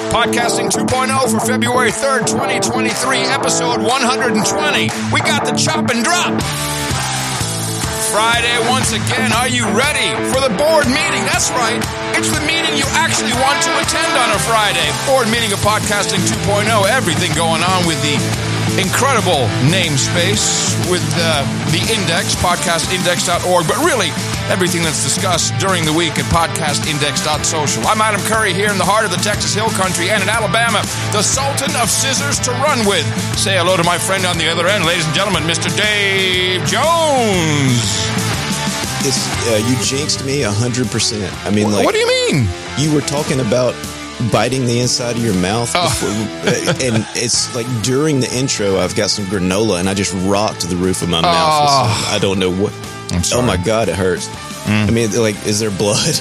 Podcasting 2.0 for February 3rd, 2023, episode 120. We got the chop and drop. Friday once again. Are you ready for the board meeting? That's right. It's the meeting you actually want to attend on a Friday. Board meeting of Podcasting 2.0. Everything going on with the incredible namespace with the index, podcastindex.org, but really everything that's discussed during the week at podcastindex.social. I'm Adam Curry here in the heart of the Texas Hill Country and in Alabama, the Sultan of Scissors to run with. Say hello to my friend on the other end, ladies and gentlemen, Mr. Dave Jones. You jinxed me 100%. I mean, like, what do you mean? You were talking about biting the inside of your mouth before, and it's like during the intro I've got some granola and I just rocked the roof of my mouth. I don't know what. Oh my God, it hurts. I mean, like, is there blood?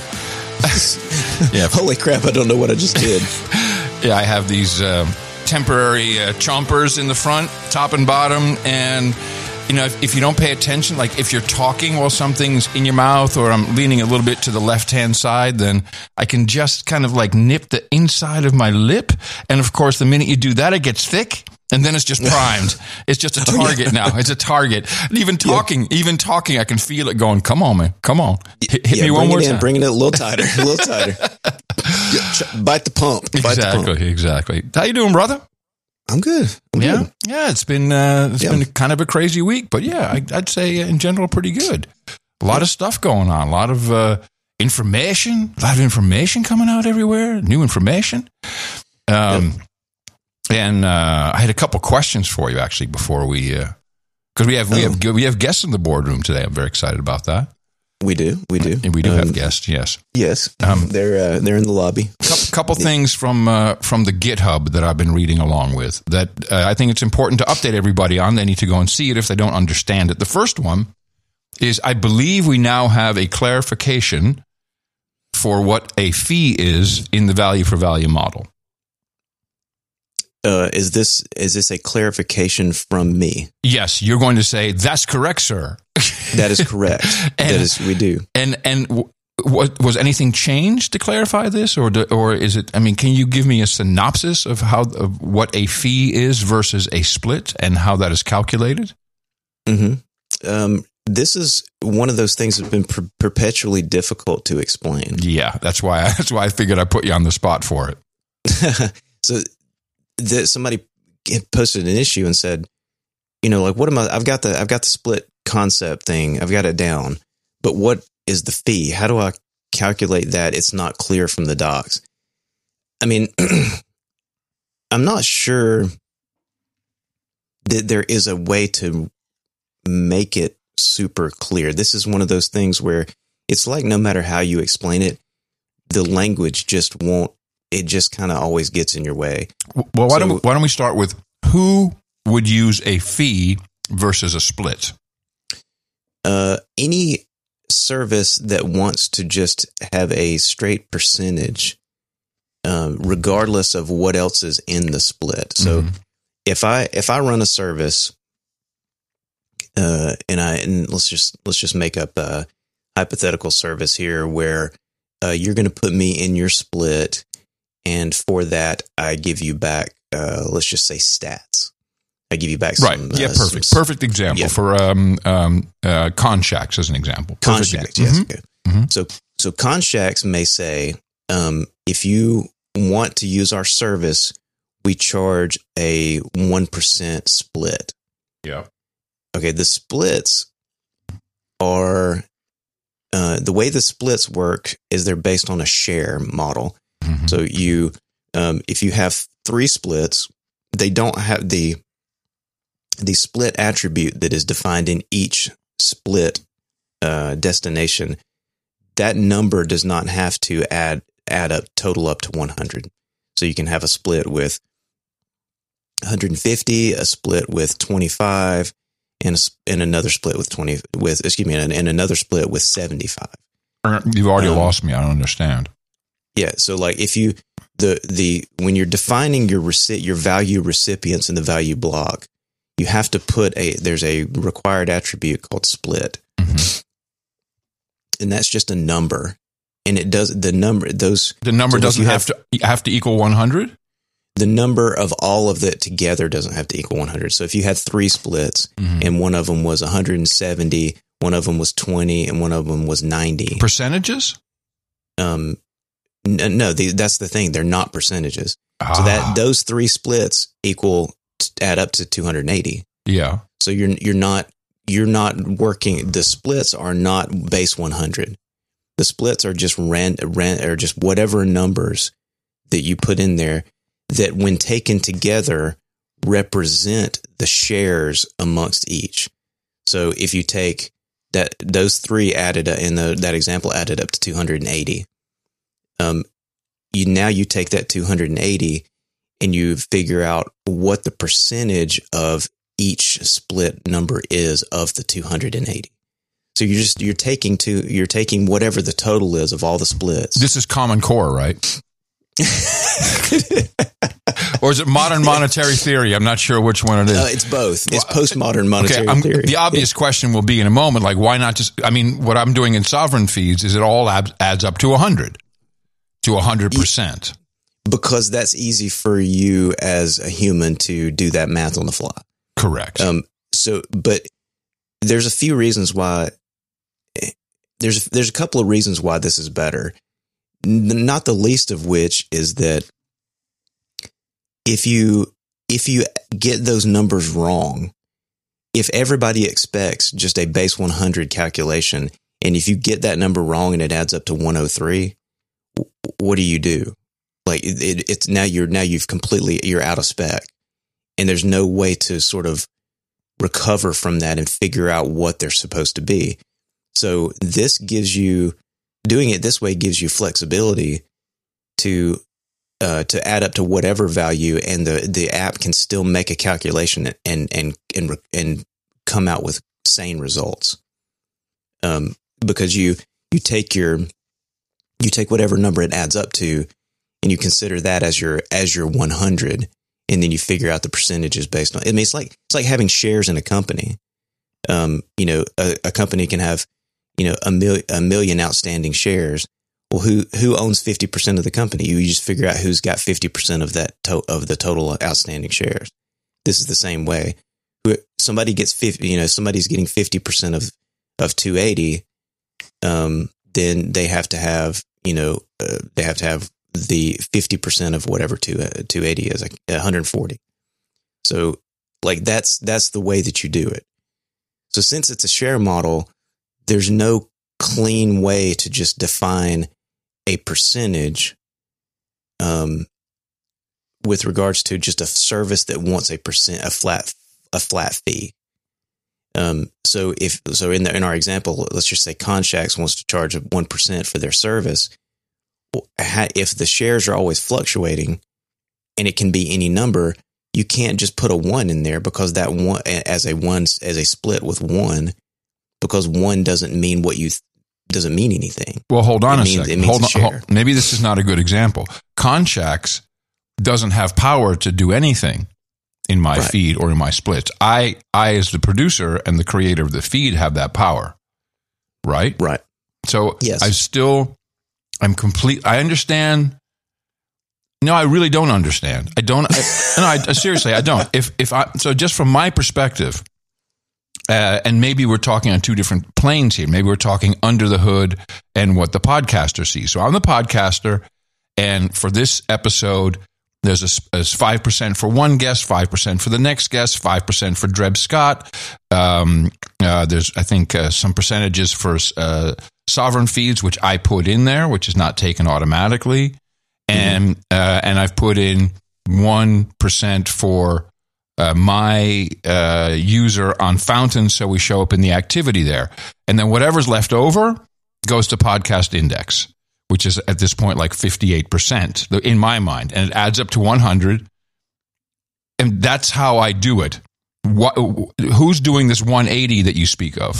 Yeah. Holy crap, I don't know what I just did. Yeah, I have these temporary chompers in the front, top and bottom, and you know, if you don't pay attention, like if you're talking while something's in your mouth or I'm leaning a little bit to the left-hand side, then I can just kind of like nip the inside of my lip. And of course, the minute you do that, it gets thick and then it's just primed. It's just a target now. It's a target. And even talking, I can feel it going, come on, man. Come on. Hit me one more time. Bring it a little tighter, a little tighter. Bite the pump. Exactly. How you doing, brother? I'm good. Yeah, it's been kind of a crazy week, but yeah, I'd say in general pretty good. A lot of stuff going on, a lot of information coming out everywhere, new information. And I had a couple questions for you actually before we, because we have guests in the boardroom today. I'm very excited about that. We do, and we do have guests. Yes. They're in the lobby. Couple things from the GitHub that I've been reading along with that I think it's important to update everybody on. They need to go and see it if they don't understand it. The first one is I believe we now have a clarification for what a fee is in the value for value model. Is this a clarification from me? Yes, you're going to say that's correct, sir. That is correct. We do. And what was anything changed to clarify this, or is it? I mean, can you give me a synopsis of what a fee is versus a split and how that is calculated? Mm-hmm. This is one of those things that's been perpetually difficult to explain. Yeah, that's why I figured I'd put you on the spot for it. So somebody posted an issue and said, you know, like, what am I? I've got the split concept thing. I've got it down, but what is the fee? How do I calculate that? It's not clear from the docs. I mean, I'm not sure that there is a way to make it super clear. This is one of those things where it's like no matter how you explain it, the language just won't. It just kind of always gets in your way. Well, why don't we start with who would use a fee versus a split? Any service that wants to just have a straight percentage, regardless of what else is in the split. So if I run a service, and let's just make up a hypothetical service here where you're going to put me in your split. And for that, I give you back, let's just say stats. I give you back some... Right, yeah, perfect. Perfect example for Conshacks as an example. Conshacks, yes. Okay. Mm-hmm. So Conshacks may say, if you want to use our service, we charge a 1% split. Yeah. Okay, the splits are... the way the splits work is they're based on a share model. Mm-hmm. So you, if you have 3 splits, they don't have the split attribute that is defined in each split destination. That number does not have to add up, total up to 100. So you can have a split with 150, a split with 25, and another split with and another split with 75. You've already lost me. I don't understand. Yeah, so like if you when you're defining your value recipients in the value block, you have to put there's a required attribute called split, and that's just a number. and it does the number doesn't have to equal 100. The number of all of that together doesn't have to equal 100. So if you had 3 splits and one of them was 170, one of them was 20, and one of them was 90 percentages. No, that's the thing. They're not percentages. So that those 3 splits add up to 280. Yeah. So you're not working. The splits are not base 100. The splits are just or just whatever numbers that you put in there that, when taken together, represent the shares amongst each. So if you take those 3 added in that example added up to 280. You take that 280 and you figure out what the percentage of each split number is of the 280. So you're taking whatever the total is of all the splits. This is Common Core, right? Or is it modern monetary theory? I'm not sure which one it is. It's both. It's postmodern monetary theory. The obvious question will be in a moment, like, why not just, what I'm doing in sovereign feeds is it all adds up to 100, to 100%. Because that's easy for you as a human to do that math on the fly. Correct. But there's a few reasons why. There's a couple of reasons why this is better. Not the least of which is that if you get those numbers wrong, if everybody expects just a base 100 calculation, and if you get that number wrong and it adds up to 103, what do you do? Like it's now you're out of spec, and there's no way to sort of recover from that and figure out what they're supposed to be. So doing it this way gives you flexibility to add up to whatever value, and the app can still make a calculation and come out with sane results. Because you take whatever number it adds up to, and you consider that as your 100, and then you figure out the percentages based on. It's like having shares in a company. A company can have a million outstanding shares. Well, who owns 50% of the company? You just figure out who's got 50% of that of the total outstanding shares. This is the same way. Somebody gets 50. Somebody's getting 50% of 280. Then they have to have the 50% of whatever 280 is, like 140. So like that's the way that you do it. So since it's a share model, there's no clean way to just define a percentage with regards to just a service that wants a flat fee. So in our example, let's just say Conshacks wants to charge 1% for their service. If the shares are always fluctuating, and it can be any number, you can't just put a 1 in there, because that one as a split with 1, because 1 doesn't mean doesn't mean anything. Well, hold on a second. Hold on. Maybe this is not a good example. Conshacks doesn't have power to do anything in my feed or in my splits. I as the producer and the creator of the feed have that power. Right? Right. So yes. I understand. No, I really don't understand. Seriously, I don't. So just from my perspective, and maybe we're talking on 2 different planes here. Maybe we're talking under the hood and what the podcaster sees. So I'm the podcaster, and for this episode, there's 5% for one guest, 5% for the next guest, 5% for Dreb Scott. There's, I think, some percentages for sovereign feeds, which I put in there, which is not taken automatically. And I've put in 1% for my user on Fountain, so we show up in the activity there. And then whatever's left over goes to Podcast Index, which is at this point like 58% in my mind. And it adds up to 100. And that's how I do it. Who's doing this 180 that you speak of?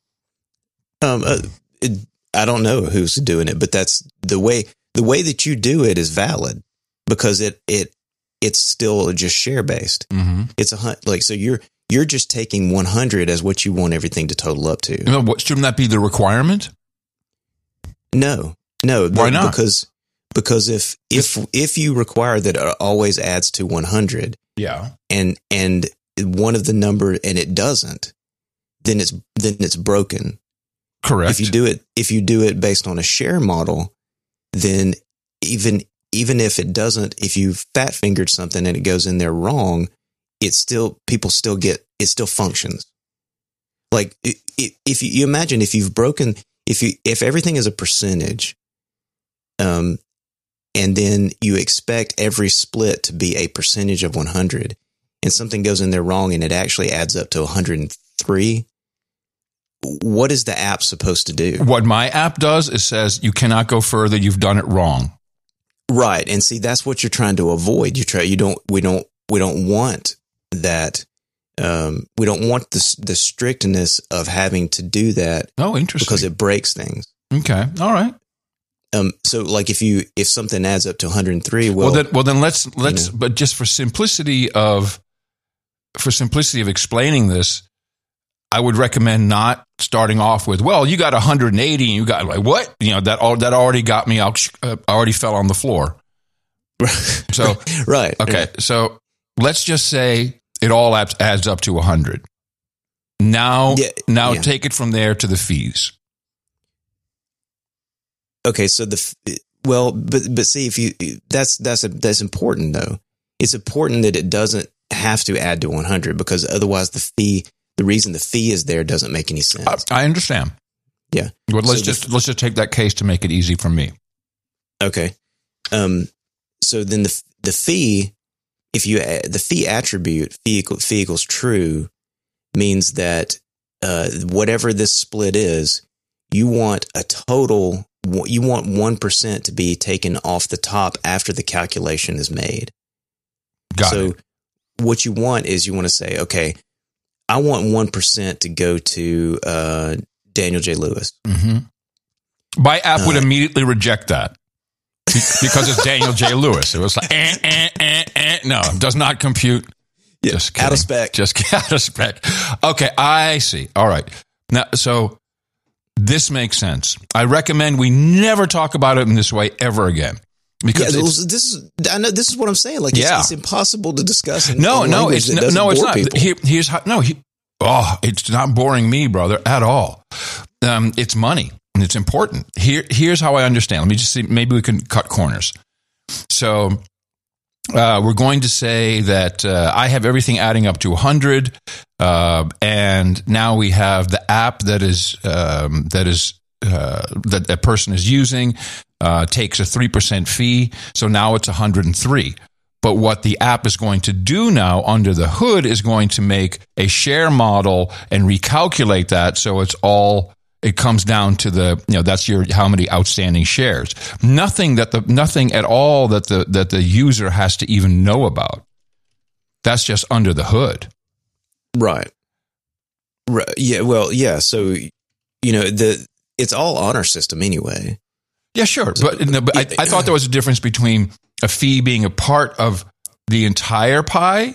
I don't know who's doing it, but that's the way that you do it is valid, because it's still just share based. Mm-hmm. It's so you're just taking 100 as what you want everything to total up to. Shouldn't that be the requirement? No, No, Why not? Because if you require that it always adds to 100, Yeah. and one of the number and it doesn't, then it's broken. Correct. If you do it based on a share model, then even if it doesn't, if you fat fingered something and it goes in there wrong, it still functions. Like if you imagine if you've broken, if everything is a percentage, and then you expect every split to be a percentage of 100, and something goes in there wrong and it actually adds up to 103, what is the app supposed to do? What my app does is says you cannot go further. You've done it wrong. Right. And see, that's what you're trying to avoid. We don't want that. We don't want the strictness of having to do that. Oh, interesting. Because it breaks things. Okay. All right. So like if something adds up to 103, well then let's, but just for simplicity of explaining this, I would recommend not starting off with, well, you got 180 and you got like, what? That already got me out. I already fell on the floor. So, right. Okay. So let's just say it all adds up to 100. Now take it from there to the fees. Okay. So but see, that's important though. It's important that it doesn't have to add to 100 because otherwise the reason the fee is there doesn't make any sense. I understand. Yeah. Well, let's just take that case to make it easy for me. Okay. So then the fee, if you add the fee attribute, fee equals true, means that whatever this split is, you want 1% to be taken off the top after the calculation is made. Got it. So what you want to say, okay, I want 1% to go to Daniel J. Lewis. Mm-hmm. My app would immediately reject that because it's Daniel J. Lewis. It was like, no, does not compute. Yeah, just kidding. Out of spec. Just out of spec. Okay, I see. All right. Now, so this makes sense. I recommend we never talk about it in this way ever again. Because I know this is what I'm saying. Like, it's impossible to discuss. It's not. It's not boring me, brother, at all. It's money and it's important. Here's how I understand. Let me just see. Maybe we can cut corners. So we're going to say that I have everything adding up to 100, and now we have the app that a person is using. Takes a 3% fee, so now it's 103. But what the app is going to do now under the hood is going to make a share model and recalculate that, so it comes down to that's how many outstanding shares. Nothing at all that the user has to even know about. That's just under the hood. Right. Yeah. Well. Yeah. So it's all on our system anyway. Yeah, sure. But I thought there was a difference between a fee being a part of the entire pie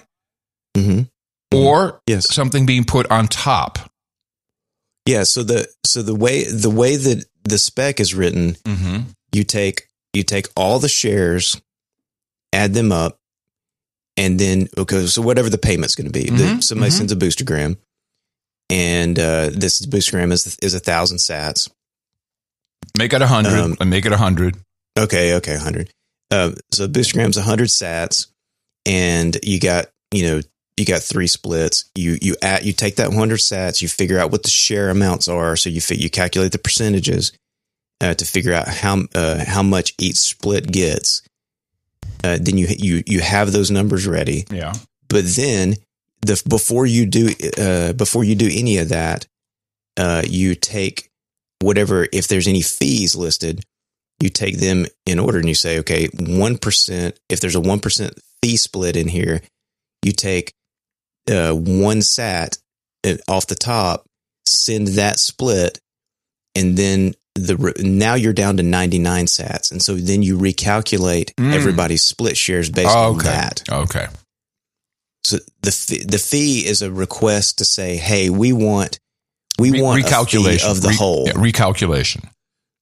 or something being put on top. Yeah. So the way that the spec is written, you take all the shares, add them up, and then, so whatever the payment's going to be, somebody sends a boostergram, and this boostergram is 1,000 sats. Make it 100. Make it 100. Okay, 100. So boostogram's 100 sats, and you got 3 splits. You take that 100 sats, you figure out what the share amounts are. So you calculate the percentages to figure out how much each split gets. Then you have those numbers ready. Yeah. But then before you do any of that, you take whatever, if there's any fees listed, you take them in order and you say, okay, 1%, if there's a 1% fee split in here, you take 1 sat off the top, send that split, and then now you're down to 99 sats. And so then you recalculate everybody's split shares based on that. Okay. So the fee is a request to say, hey, we want recalculation of the whole. Recalculation.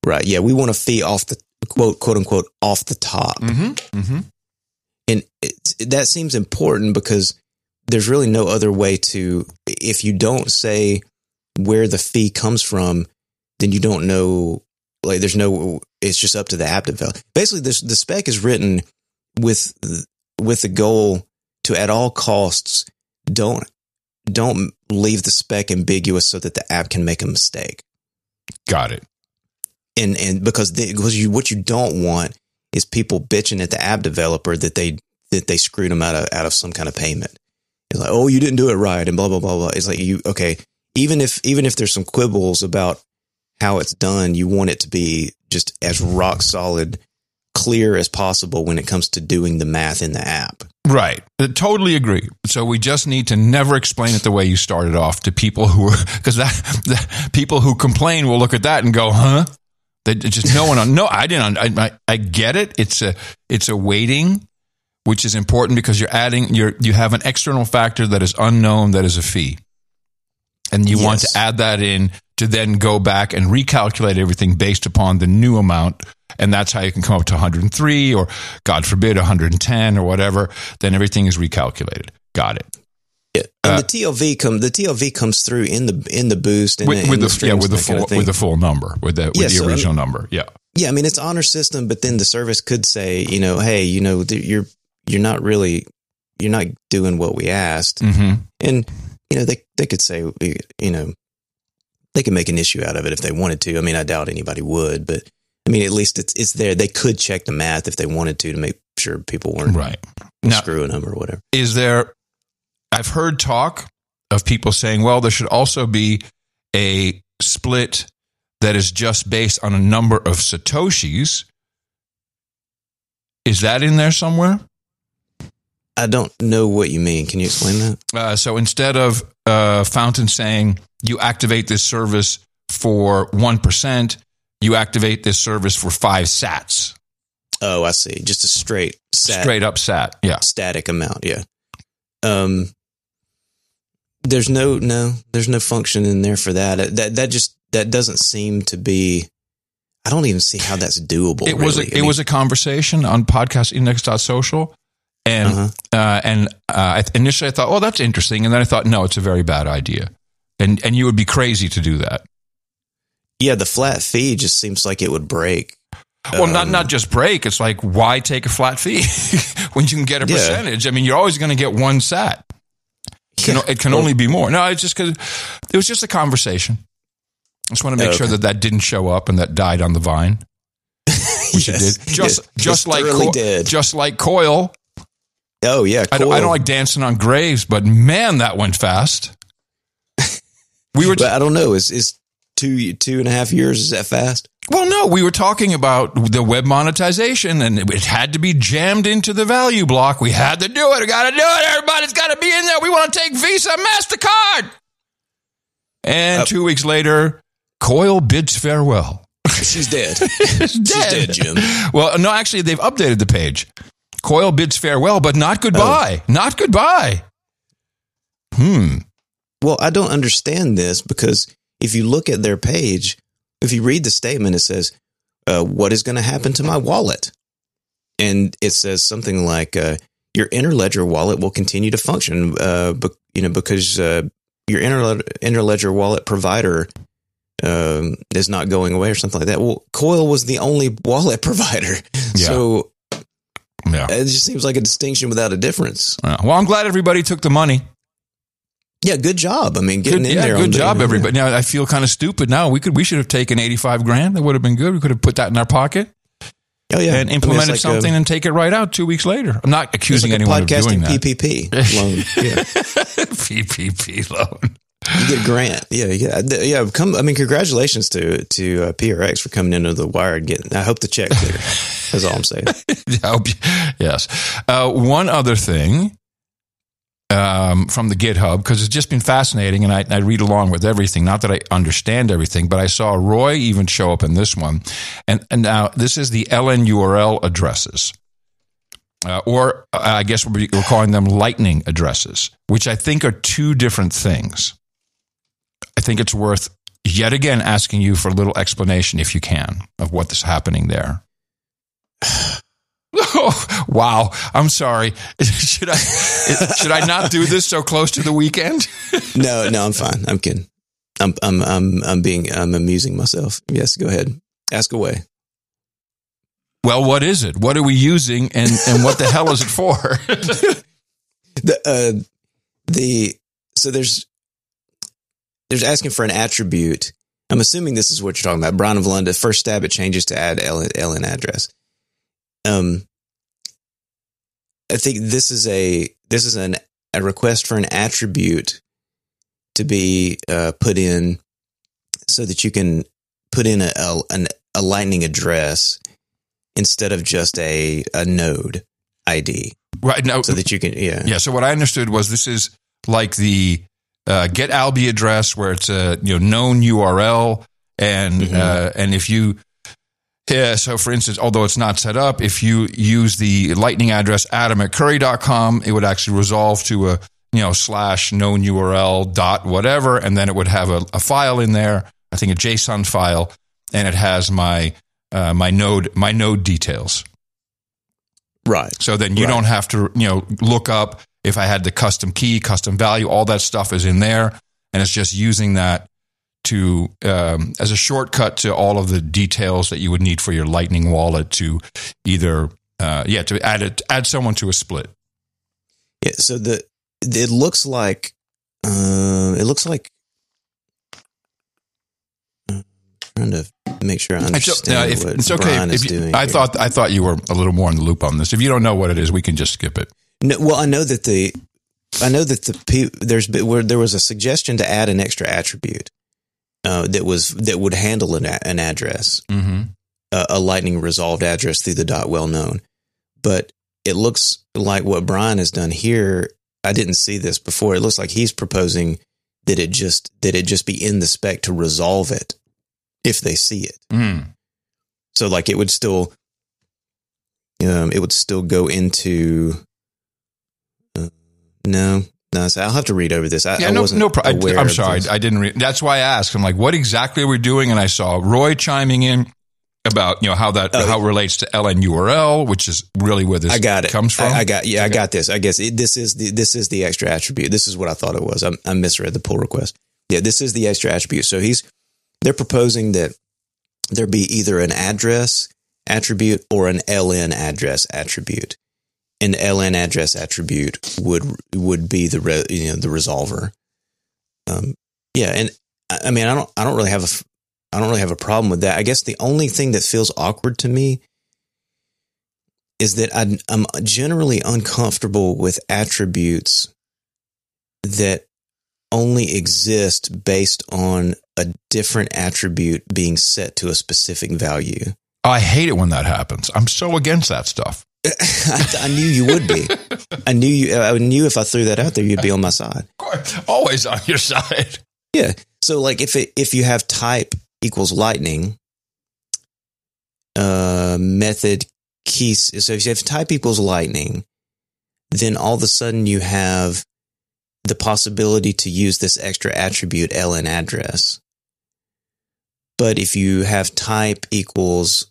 Right. Yeah. We want a fee off the quote unquote off the top. Mm-hmm. Mm-hmm. And that seems important because there's really no other way to, if you don't say where the fee comes from, then you don't know, like it's just up to the app developer. Basically, the spec is written with the goal to, at all costs, don't leave the spec ambiguous so that the app can make a mistake. Got it. And because what you don't want is people bitching at the app developer that they screwed them out of some kind of payment. It's like, oh, you didn't do it right, and blah blah blah blah. It's like, even if there's some quibbles about how it's done, you want it to be just as rock solid, clear as possible when it comes to doing the math in the app. Right. I totally agree. So we just need to never explain it the way you started off to people because the people who complain will look at that and go, huh? That just no one. No, I didn't. I get it. It's a weighting, which is important because you have an external factor that is unknown, that is a fee. And you want to add that in to then go back and recalculate everything based upon the new amount. And that's how you can come up to 103 or, God forbid, 110 or whatever. Then everything is recalculated. Got it. Yeah. And the TLV comes through in the boost and with the full number, with the original number. Yeah. Yeah. I mean, it's honor system, but then the service could say, hey, you're not doing what we asked. Mm-hmm. And, they could say, they could make an issue out of it if they wanted to. I mean, I doubt anybody would, but I mean, at least it's there. They could check the math if they wanted to make sure people weren't screwing them or whatever. I've heard talk of people saying, well, there should also be a split that is just based on a number of Satoshis. Is that in there somewhere? I don't know what you mean. Can you explain that? So instead of Fountain saying you activate this service for 1%, you activate this service for 5 sats. Oh, I see. Just a straight up sat. Yeah. Static amount. Yeah. There's no function in there for that. That doesn't seem to be. I don't even see how that's doable. It was a conversation on podcastindex.social. And initially I thought, oh, that's interesting. And then I thought, no, it's a very bad idea. And you would be crazy to do that. Yeah, the flat fee just seems like it would break. Well, not just break. It's like, why take a flat fee when you can get a percentage? I mean, you're always going to get 1 sat. It can only be more. No, it's just because it was just a conversation. I just want to make sure that didn't show up and that died on the vine. Which it did. Just like Coil. Oh, yeah. Coil. I don't like dancing on graves, but man, that went fast. But I don't know. Is 2.5 years, is that fast? Well, no, we were talking about the web monetization and it had to be jammed into the value block. We had to do it. We got to do it. Everybody's got to be in there. We want to take Visa, MasterCard. And 2 weeks later, Coil bids farewell. She's dead. She's dead, Jim. Well, no, actually, they've updated the page. Coil bids farewell, but not goodbye. Oh. Not goodbye. Well, I don't understand this because if you look at their page, if you read the statement, it says, what is going to happen to my wallet? And it says something like, your Interledger wallet will continue to function, because your Interledger wallet provider is not going away or something like that. Well, Coil was the only wallet provider. Yeah. So it just seems like a distinction without a difference. Well, I'm glad everybody took the money. Yeah, good job. I mean, getting in there. Good job, everybody. Now I feel kind of stupid. Now we should have taken $85,000. That would have been good. We could have put that in our pocket. Oh yeah, and implemented something and take it right out 2 weeks later. I'm not accusing anyone of doing that. PPP loan. Yeah. PPP loan. You get a grant. Yeah. Congratulations to PRX for coming into the wire and getting. I hope the check clear. That's all I'm saying. Yes. One other thing. From the GitHub, because it's just been fascinating, and I read along with everything. Not that I understand everything, but I saw Roy even show up in this one. And now this is the LN URL addresses, or I guess we're calling them Lightning addresses, which I think are two different things. I think it's worth yet again asking you for a little explanation, if you can, of what is happening there. Oh, wow. I'm sorry. Should I not do this so close to the weekend? No, I'm fine. I'm kidding. I'm amusing myself. Yes, go ahead. Ask away. Well, what is it? What are we using, and what the hell is it for? So there's asking for an attribute. I'm assuming this is what you're talking about. Brian of London, first stab, it changes to add LN address. I think this is a request for an attribute to be put in so that you can put in a Lightning address instead of just a node ID. Right. Now, so that you can, Yeah. So what I understood was this is like the get Alby address, where it's a known URL, and if you so for instance, although it's not set up, if you use the Lightning address adam@curry.com, it would actually resolve to a / known URL dot whatever, and then it would have a file in there, I think a JSON file, and it has my node details. Right. So then you don't have to look up if I had the custom key, custom value, all that stuff is in there, and it's just using that to as a shortcut to all of the details that you would need for your Lightning wallet to either to add someone to a split. Yeah. So it looks like I'm trying to make sure I understand what it's okay. Brian is doing. I thought you were a little more in the loop on this. If you don't know what it is, we can just skip it. No, well, I know that there was a suggestion to add an extra attribute that would handle an address, a Lightning resolved address through the .well known. But it looks like what Brian has done here. I didn't see this before. It looks like he's proposing that it just be in the spec to resolve it if they see it. So like it would still go into. No. So I'll have to read over this. I wasn't aware. I'm sorry, I didn't read. That's why I asked. I'm like, what exactly are we doing? And I saw Roy chiming in about how it relates to LNURL, which is really where this comes from. I got this. I guess this is the extra attribute. This is what I thought it was. I misread the pull request. Yeah, this is the extra attribute. So they're proposing that there be either an address attribute or an LN address attribute. An LN address attribute would be the resolver. And I mean I don't really have a problem with that. I guess the only thing that feels awkward to me is that I'm generally uncomfortable with attributes that only exist based on a different attribute being set to a specific value. I hate it when that happens. I'm so against that stuff. I knew you would be. I knew if I threw that out there, you'd be on my side. Always on your side. Yeah. So like if you have type equals Lightning, method keys. So if you have type equals Lightning, then all of a sudden you have the possibility to use this extra attribute LN address. But if you have type equals,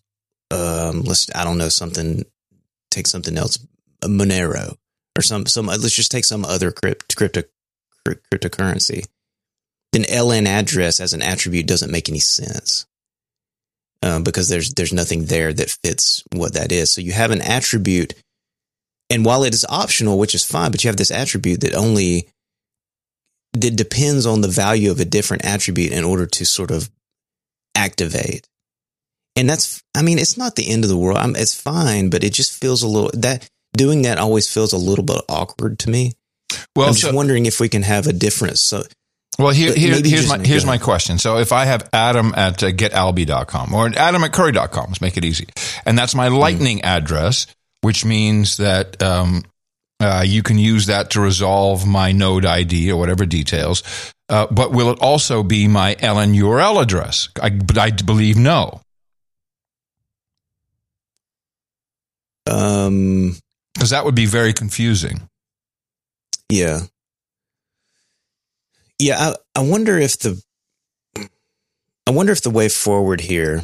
take something else, a Monero or some. Let's just take some other cryptocurrency. Then LN address as an attribute doesn't make any sense because there's nothing there that fits what that is. So you have an attribute, and while it is optional, which is fine, but you have this attribute that depends on the value of a different attribute in order to sort of activate. And it's not the end of the world. It's fine, but it just feels doing that always feels a little bit awkward to me. Well, I'm just wondering if we can have a different. Well, here's my question. So if I have Adam at getalby.com or Adam at curry.com, let's make it easy. And that's my Lightning address, which means that you can use that to resolve my node ID or whatever details. But will it also be my LN URL address? I believe no. Because that would be very confusing. Yeah. Yeah, I wonder if I wonder if the way forward here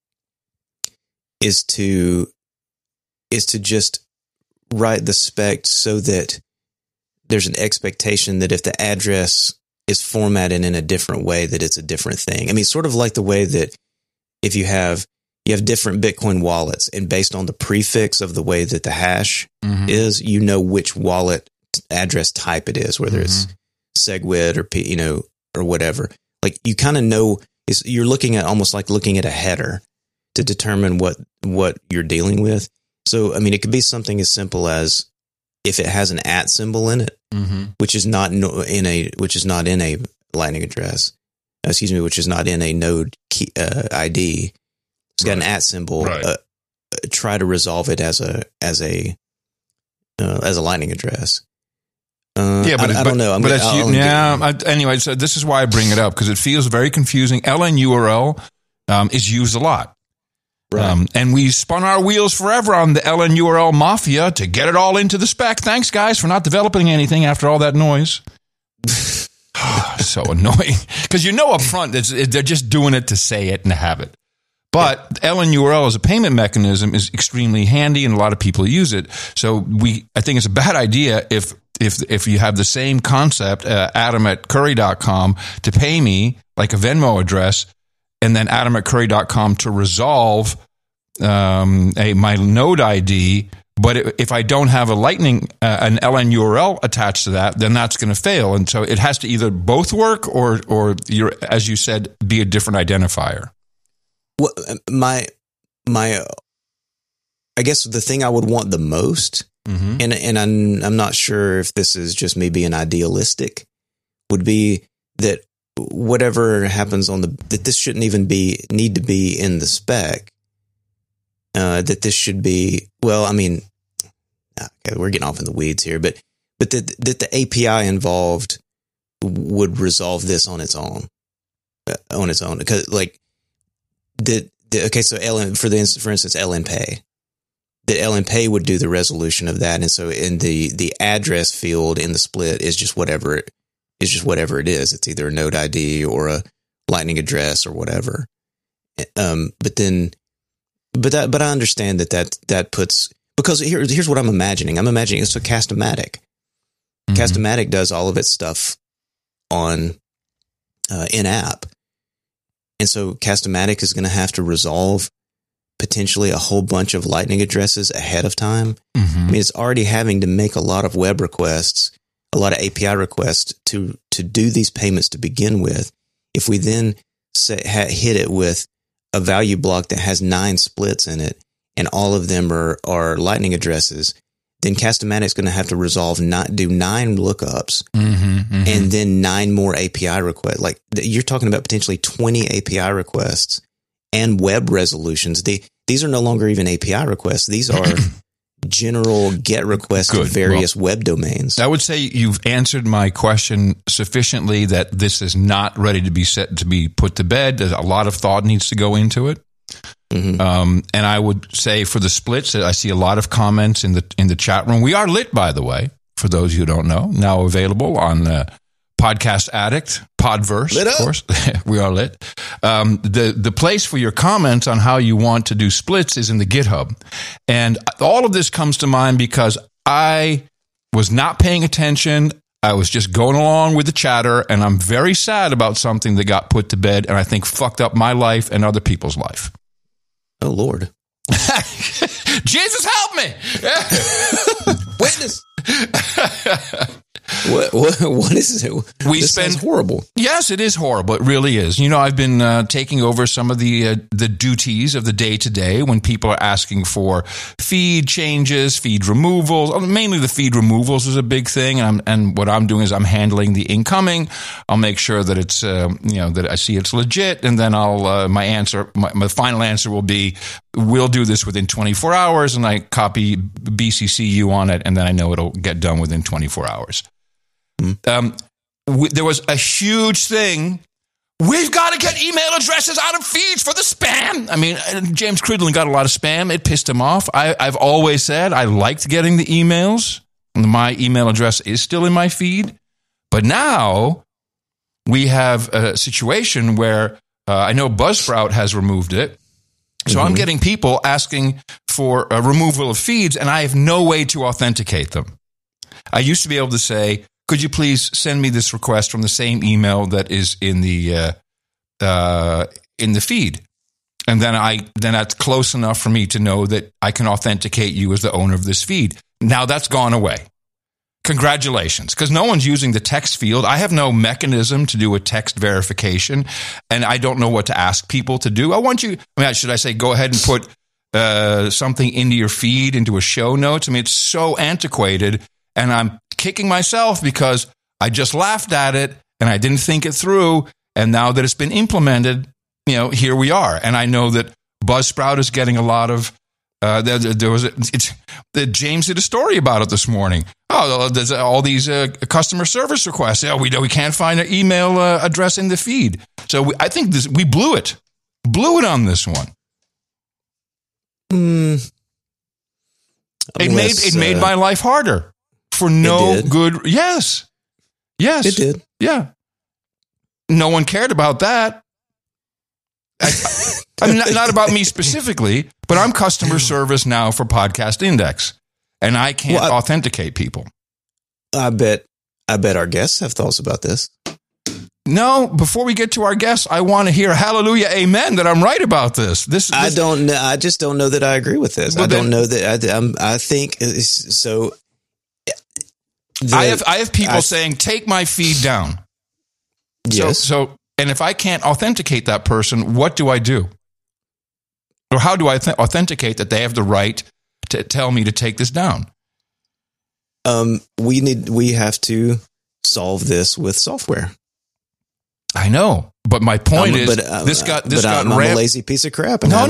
is to just write the spec so that there's an expectation that if the address is formatted in a different way, that it's a different thing. I mean, sort of like the way that if you have different Bitcoin wallets, and based on the prefix of the way that the hash is, you know which wallet address type it is, whether it's SegWit or or whatever. Like you kind of know, you're looking at almost like looking at a header to determine what you're dealing with. So, I mean, it could be something as simple as if it has an @ symbol in it, which is not in a Lightning address. Which is not in a node key, ID. It's got an @ symbol. Right. Try to resolve it as a Lightning address. I don't know. Anyway, so this is why I bring it up, because it feels very confusing. LNURL is used a lot. Right. And we spun our wheels forever on the LNURL mafia to get it all into the spec. Thanks, guys, for not developing anything after all that noise. So annoying. Because up front, they're just doing it to say it and have it. But LNURL as a payment mechanism is extremely handy, and a lot of people use it. So I think it's a bad idea if you have the same concept, Adam@curry.com, to pay me like a Venmo address, and then Adam@curry.com to resolve my node ID. But if I don't have a Lightning, an LNURL attached to that, then that's going to fail. And so it has to either both work or as you said, be a different identifier. Well, I guess the thing I would want the most, and I'm not sure if this is just me being idealistic, would be that whatever happens that this shouldn't even need to be in the spec. That this should be, well, I mean, okay, we're getting off in the weeds here, but that the API involved would resolve this on its own, because like so for instance, LNPay, that LNPay would do the resolution of that, and so in the address field in the split is just whatever it is. It's either a node ID or a Lightning address or whatever. But I understand that puts, because here's what I'm imagining. I'm imagining it's a Cast-O-Matic. Cast-O-Matic does all of its stuff on in-app. And so Cast-O-Matic is going to have to resolve potentially a whole bunch of Lightning addresses ahead of time. I mean, it's already having to make a lot of web requests, a lot of API requests to do these payments to begin with. If we then hit it with a value block that has 9 splits in it, and all of them are Lightning addresses, then Cast-O-Matic is going to have to do 9 lookups, and then 9 more API requests. Like you're talking about potentially 20 API requests and web resolutions. These are no longer even API requests. These are general GET requests to various web domains. I would say you've answered my question sufficiently that this is not ready to be set to be put to bed. There's a lot of thought needs to go into it. And I would say for the splits, I see a lot of comments in the chat room. We are lit, by the way, for those who don't know, now available on Podcast Addict, Podverse, of course. We are lit. The place for your comments on how you want to do splits is in the GitHub. And all of this comes to mind because I was not paying attention. I was just going along with the chatter, and I'm very sad about something that got put to bed and I think fucked up my life and other people's life. Oh, Lord. Jesus, help me. Witness. What is it? This sounds horrible. Yes, it is horrible. It really is. I've been taking over some of the duties of the day-to-day when people are asking for feed changes, feed removals. Mainly the feed removals is a big thing, and what I'm doing is I'm handling the incoming. I'll make sure that it's that I see it's legit, and then I'll my final answer will be, we'll do this within 24 hours, and I copy BCCU on it, and then I know it'll get done within 24 hours. There was a huge thing. We've got to get email addresses out of feeds for the spam. I mean, James Cridlin got a lot of spam. It pissed him off. I've always said I liked getting the emails. My email address is still in my feed. But now we have a situation where I know Buzzsprout has removed it. So I'm getting people asking for a removal of feeds, and I have no way to authenticate them. I used to be able to say, could you please send me this request from the same email that is in the feed? And then that's close enough for me to know that I can authenticate you as the owner of this feed. Now that's gone away. Congratulations, because no one's using the text field. I have no mechanism to do a text verification, and I don't know what to ask people to do. Should I say go ahead and put something into your feed, into a show notes? I mean, it's so antiquated, and I'm kicking myself because I just laughed at it, and I didn't think it through, and now that it's been implemented, here we are. And I know that Buzzsprout is getting a lot of James did a story about it this morning. Oh, there's all these customer service requests. Oh, we can't find an email address in the feed. So I think we blew it on this one. It made my life harder for no good. Yes, it did. Yeah, no one cared about that. I mean, not about me specifically, but I'm customer service now for Podcast Index, and I can't authenticate people. I bet our guests have thoughts about this. No, before we get to our guests, I want to hear hallelujah, amen, that I'm right about this. I don't know. I just don't know that I agree with this. I don't know that I think so. I have people saying, take my feed down. Yes. So, and if I can't authenticate that person, what do I do? Or how do I authenticate that they have the right to tell me to take this down? We have to solve this with software. I know, but my point is, I'm a lazy piece of crap. No.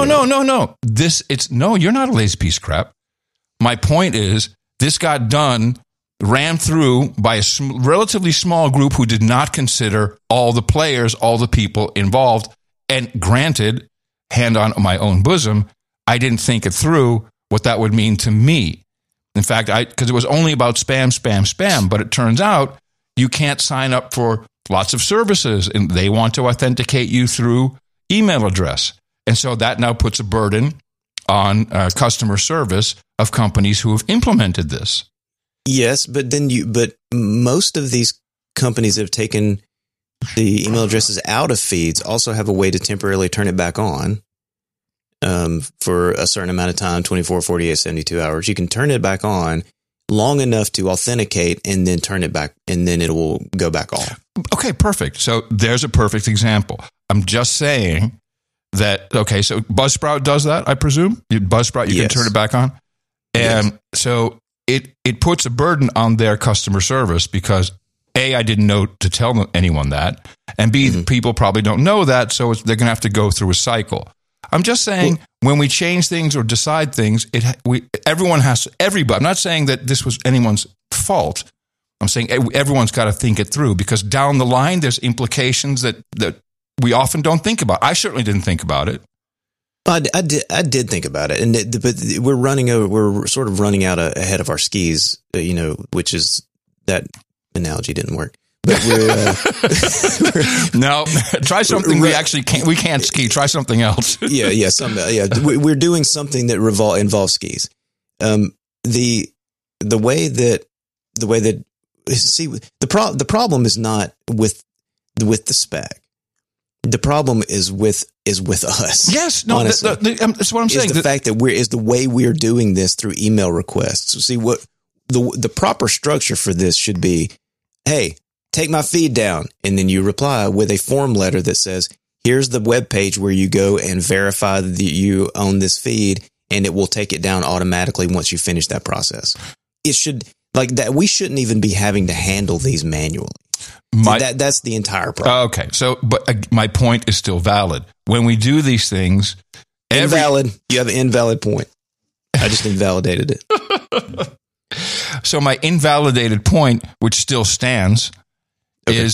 You're not a lazy piece of crap. My point is, this got done, ran through by a relatively small group who did not consider all the players, all the people involved. And granted, hand on my own bosom, I didn't think it through what that would mean to me. In fact, because it was only about spam, but it turns out you can't sign up for lots of services, and they want to authenticate you through email address. And so that now puts a burden on customer service of companies who have implemented this. Yes, but most of these companies that have taken the email addresses out of feeds also have a way to temporarily turn it back on for a certain amount of time, 24, 48, 72 hours. You can turn it back on long enough to authenticate and then turn it back, and then it will go back off. Okay, perfect. So there's a perfect example. I'm just saying that, okay, so Buzzsprout does that, I presume? Buzzsprout, you can turn it back on? And so it puts a burden on their customer service because, A, I didn't know to tell anyone that, and B, people probably don't know that, so they're going to have to go through a cycle. I'm just saying when we change things or decide things, everybody, I'm not saying that this was anyone's fault. I'm saying everyone's got to think it through, because down the line, there's implications that we often don't think about. I certainly didn't think about it. I did think about it, but we're sort of running out ahead of our skis, which is, that analogy didn't work. But we're no, try something we can't ski. Try something else. We're doing something that involves skis. The way that see, the problem is not with the spec. The problem is with us. Yes, no, that's what I'm saying. The fact that the way we're doing this through email requests. See, what the proper structure for this should be, hey, take my feed down. And then you reply with a form letter that says, here's the web page where you go and verify that you own this feed, and it will take it down automatically once you finish that process. It should, like that. We shouldn't even be having to handle these manually. That's the entire problem. Okay. So, but my point is still valid. When we do these things, invalid. You have an invalid point. I just invalidated it. So my invalidated point, which still stands, is,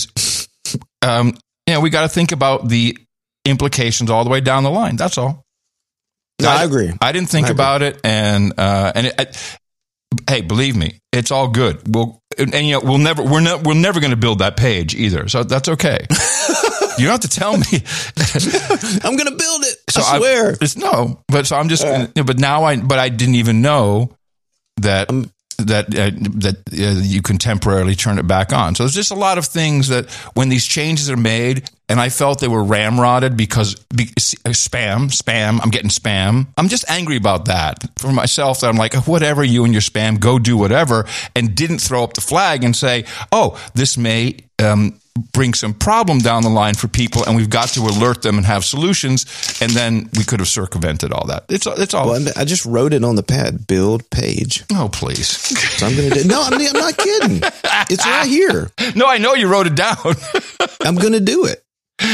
we got to think about the implications all the way down the line. That's all. No, I agree. I didn't think about it, hey, believe me, it's all good. We're never going to build that page either, so that's okay. You don't have to tell me. I'm going to build it. So I swear. I'm just. But now I didn't even know that you can temporarily turn it back on. So there's just a lot of things that when these changes are made, and I felt they were ramrodded because spam. I'm getting spam. I'm just angry about that for myself. That I'm like, whatever, you and your spam, go do whatever, and didn't throw up the flag and say, oh, this may bring some problem down the line for people, and we've got to alert them and have solutions, and then we could have circumvented all that. It's all. Well, I just wrote it on the pad. Build page. Oh, please. So I'm going to do. No, I'm not kidding. It's right here. No, I know you wrote it down. I'm going to do it.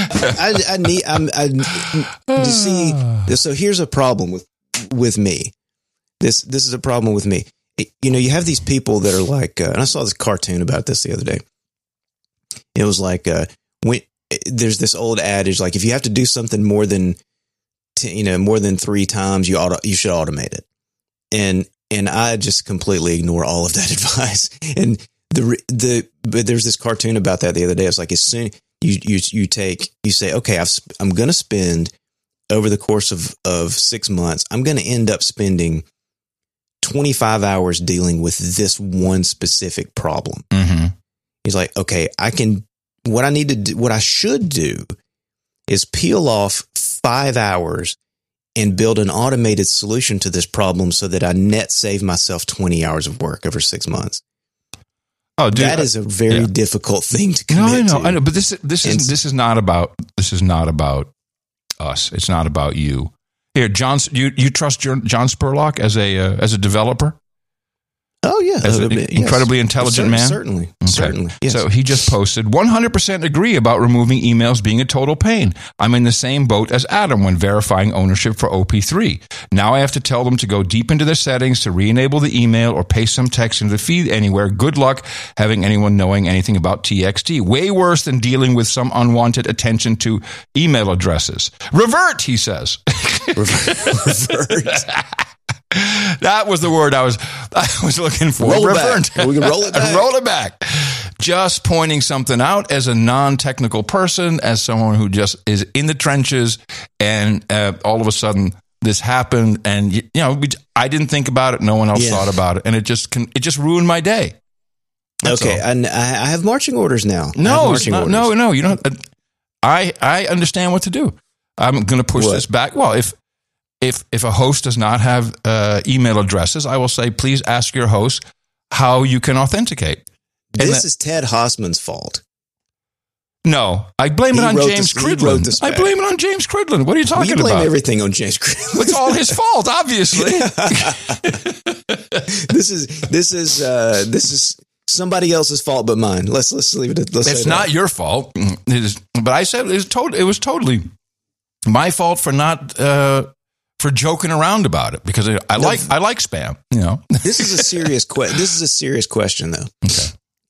To see. So here's a problem with me. This is a problem with me. You have these people that are like, and I saw this cartoon about this the other day. It was like when there's this old adage, like if you have to do something more than 3 times, you should automate it. And I just completely ignore all of that advice. And but there's this cartoon about that the other day. It's like as soon you say, okay, I'm going to spend over the course of 6 months, I'm going to end up spending 25 hours dealing with this one specific problem. Mm-hmm. He's like, okay, what I should do is peel off 5 hours and build an automated solution to this problem so that I net save myself 20 hours of work over 6 months. Oh, dude, that is a very difficult thing to commit to. I know, but this is not about us. It's not about you. Here, John, you trust John Spurlock as a developer? Oh, yeah. As an incredibly intelligent man? Certainly. Okay. Certainly. Yes. So he just posted, 100% agree about removing emails being a total pain. I'm in the same boat as Adam when verifying ownership for OP3. Now I have to tell them to go deep into their settings to re-enable the email or paste some text into the feed anywhere. Good luck having anyone knowing anything about TXT. Way worse than dealing with some unwanted attention to email addresses. Revert, he says. Revert. That was the word I was looking for. Roll it back. We can roll it back. Roll it back. Just pointing something out as a non-technical person, as someone who just is in the trenches, and all of a sudden this happened, and I didn't think about it. No one else thought about it, and it just ruined my day. That's okay, all. And I have marching orders now. No, you don't. I understand what to do. I'm going to push this back. Well, if a host does not have email addresses, I will say, please ask your host how you can authenticate. This is Ted Hossman's fault. No, I blame it on James Cridland. I blame it on James Cridland. What are you talking about? You blame everything on James Cridland. It's all his fault, obviously. This is somebody else's fault but mine. Let's leave it. It's not your fault. It is, but I said it was totally my fault for not. For joking around about it, because I like spam. This is a serious This is a serious question, though. Okay.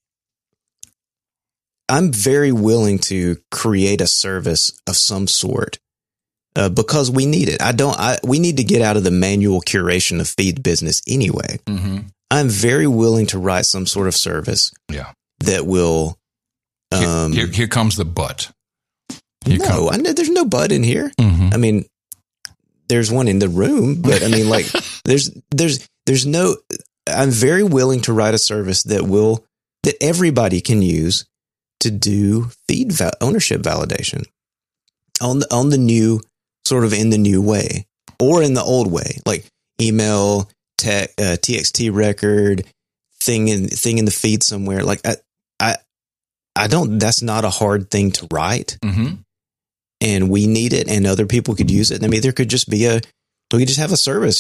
I'm very willing to create a service of some sort because we need it. We need to get out of the manual curation of feed business anyway. Mm-hmm. I'm very willing to write some sort of service. Yeah. That will. Here comes the but. There's no but in here. Mm-hmm. I mean. There's one in the room, but I mean, like, there's no. I'm very willing to write a service that everybody can use to do feed ownership validation on the new, sort of in the new way or in the old way, like email, TXT record, thing in the feed somewhere. Like I don't. That's not a hard thing to write. Mm-hmm. And we need it, and other people could use it. I mean, there could just be we could just have a service,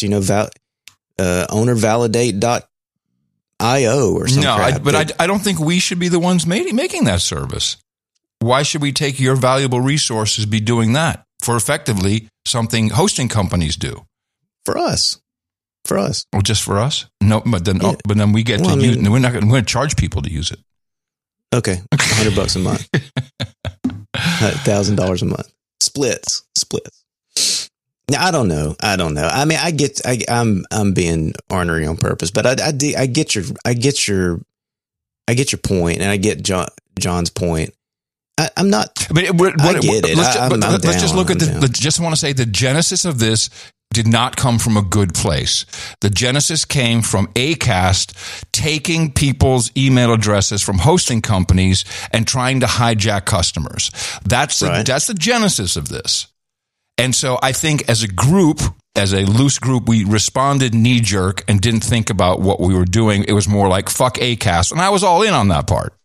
ownervalidate.io or something. No, but I don't think we should be the ones making that service. Why should we take your valuable resources, be doing that for effectively something hosting companies do? For us. Or just for us? No, but then we get to use it. We're going to charge people to use it. Okay, $100 a month. $1,000 a month. Splits. Now, I don't know. I mean, I'm being ornery on purpose, but I get your point, and I get John's point. I'm not. But I get it. Let's just look at the. Just want to say the genesis of this did not come from a good place. The genesis came from Acast taking people's email addresses from hosting companies and trying to hijack customers. That's the genesis of this. And so I think as a group, as a loose group, we responded knee jerk and didn't think about what we were doing. It was more like fuck Acast, and I was all in on that part.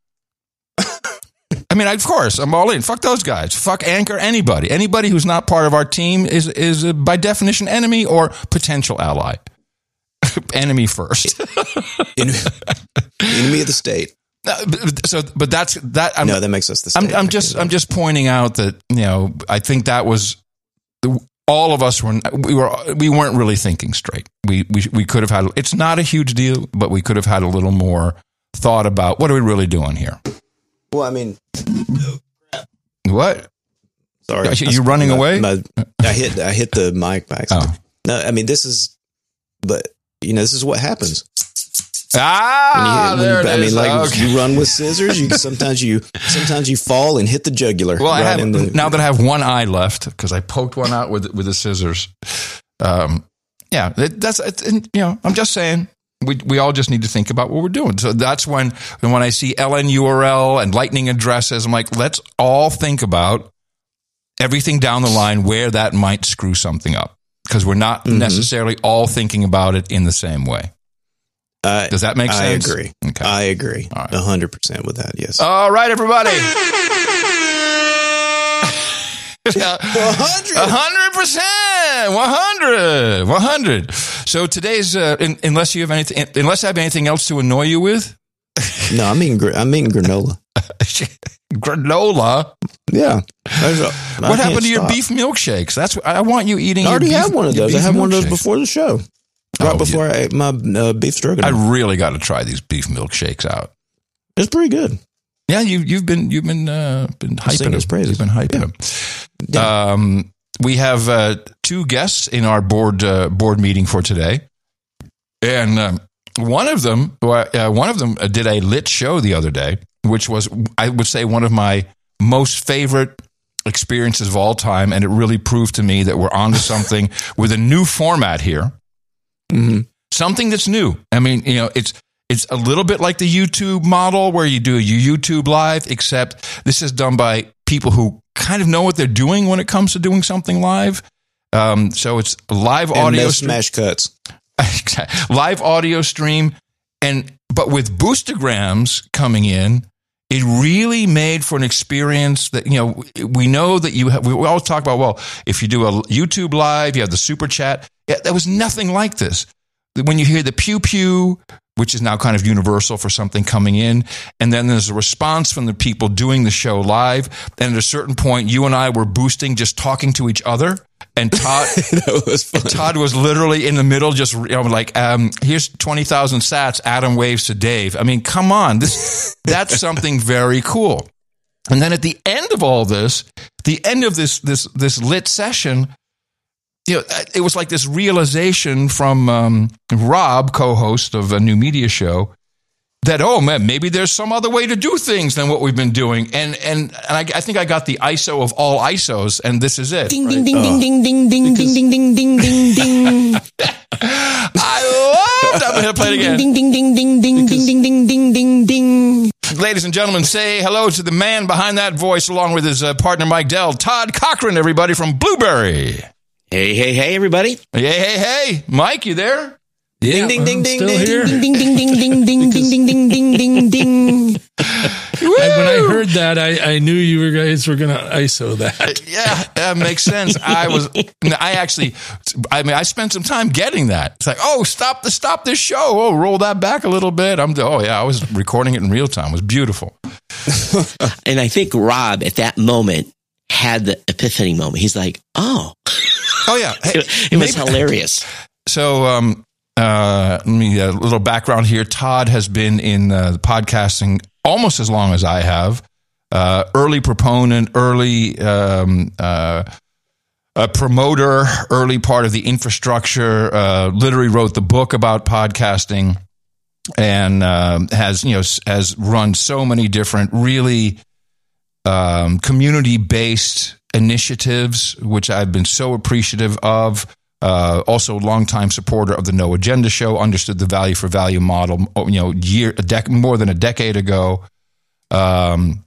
I mean, of course, I'm all in. Fuck those guys. Fuck Anchor. Anybody who's not part of our team is by definition enemy or potential ally. Enemy first. Enemy of the state. But that's that. That makes us the state. I'm just pointing out that I think that was all of us we weren't really thinking straight. We could have had. It's not a huge deal, but we could have had a little more thought about what are we really doing here. Well, I mean, what? Sorry, you running away? I hit the mic by accident. Oh. No, I mean this is what happens. There it is. Okay. You run with scissors. Sometimes you fall and hit the jugular. Well, now that I have one eye left because I poked one out with the scissors. I'm just saying. We all just need to think about what we're doing. So that's when I see LNURL and lightning addresses, I'm like, let's all think about everything down the line where that might screw something up. Because we're not necessarily all thinking about it in the same way. Does that make sense? I agree. Okay. I agree 100% with that, yes. All right, everybody. 100%. So today's unless I have anything else to annoy you with. No, I'm eating granola. Granola. Yeah. What happened to your beef milkshakes? That's what I want you eating. I already have one of those. I had one of those before the show. Before I ate my beef stroganoff. I really got to try these beef milkshakes out. It's pretty good. Yeah, you've been hyping them. Praises. You've been hyping them. Yeah. We have two guests in our board meeting for today, and one of them did a lit show the other day, which was, I would say, one of my most favorite experiences of all time, and it really proved to me that we're onto something with a new format here. Mm-hmm. Something that's new. I mean, it's a little bit like the YouTube model where you do a YouTube live, except this is done by people who kind of know what they're doing when it comes to doing something live. So it's live audio, no smash cuts, live audio stream, but with boostergrams coming in, it really made for an experience that, we know that we always talk about, well, if you do a YouTube live, you have the super chat. Yeah, there was nothing like this. When you hear the pew pew, which is now kind of universal for something coming in, and then there's a response from the people doing the show live. And at a certain point, you and I were boosting, just talking to each other. And Todd, that was fun. Todd was literally in the middle, just here's 20,000 sats. Adam waves to Dave. I mean, come on, that's something very cool. And then at the end of all this, the end of this lit session, it was like this realization from Rob, co-host of a new media show, that, oh man, maybe there's some other way to do things than what we've been doing. And I think I got the ISO of all ISOs, and this is it. Ding, ding, ding, ding, ding, ding, ding, ding, ding, ding, ding, ding, ding. I loved it. I'm going to play it again. Ding, ding, ding, ding, ding, ding, ding, ding, ding, ding, ding. Ladies and gentlemen, say hello to the man behind that voice, along with his partner, Mike Dell, Todd Cochran, everybody from Blueberry. Hey, everybody. Hey. Mike, you there? Yeah, ding, ding, ding, still ding, here. Ding, ding, ding, ding, ding, ding, ding, ding, ding, ding, ding. When I heard that, I knew you guys were going to ISO that. Yeah, that makes sense. I spent some time getting that. It's like, oh, stop this show. Oh, roll that back a little bit. I was recording it in real time. It was beautiful. And I think Rob at that moment had the epiphany moment. He's like, oh yeah. Hey, it was hilarious. So, let me a little background here. Todd has been in podcasting almost as long as I have. Early proponent, early promoter, early part of the infrastructure. Literally wrote the book about podcasting, and has run so many different really community-based initiatives, which I've been so appreciative of. Also, longtime supporter of the No Agenda Show, understood the value for value model, more than a decade ago, and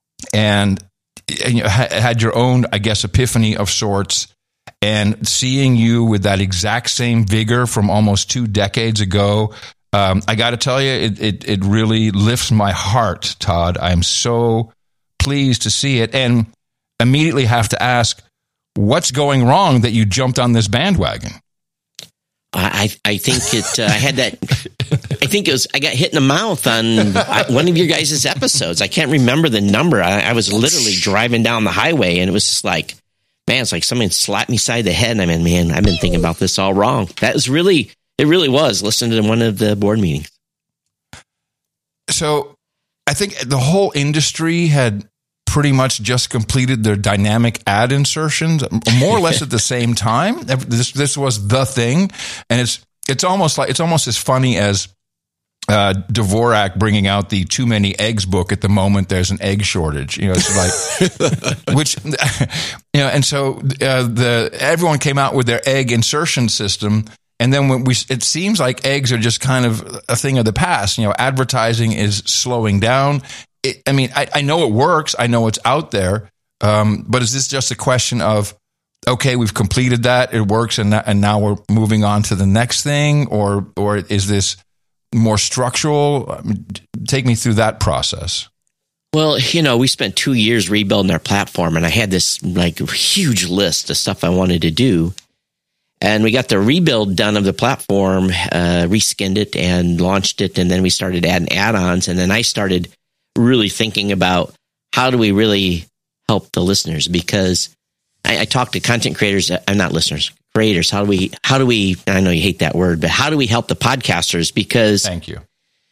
had your own, I guess, epiphany of sorts. And seeing you with that exact same vigor from almost 2 decades ago, I got to tell you, it really lifts my heart, Todd. I'm so pleased to see it, and immediately have to ask, what's going wrong that you jumped on this bandwagon? I think I had that. I think it was. I got hit in the mouth on one of your guys' episodes. I can't remember the number. I was literally driving down the highway, and it was just like, man, it's like someone slapped me side of the head. And I mean, man, I've been thinking about this all wrong. That was really, it really was. Listening to one of the board meetings. So, I think the whole industry had pretty much just completed their dynamic ad insertions more or less at the same time. This was the thing, and it's almost as funny as Dvorak bringing out the Too Many Eggs book at the moment there's an egg shortage. It's like and so everyone came out with their egg insertion system. And then it seems like eggs are just kind of a thing of the past. Advertising is slowing down. I know it works. I know it's out there. But is this just a question of, okay, we've completed that, it works, and now we're moving on to the next thing? Or is this more structural? Take me through that process. Well, we spent 2 years rebuilding our platform, and I had this like huge list of stuff I wanted to do. And we got the rebuild done of the platform, reskinned it and launched it. And then we started adding add-ons. And then I started really thinking about how do we really help the listeners? Because I talk to content creators, not listeners, creators. How do we, I know you hate that word, but how do we help the podcasters? Because thank you.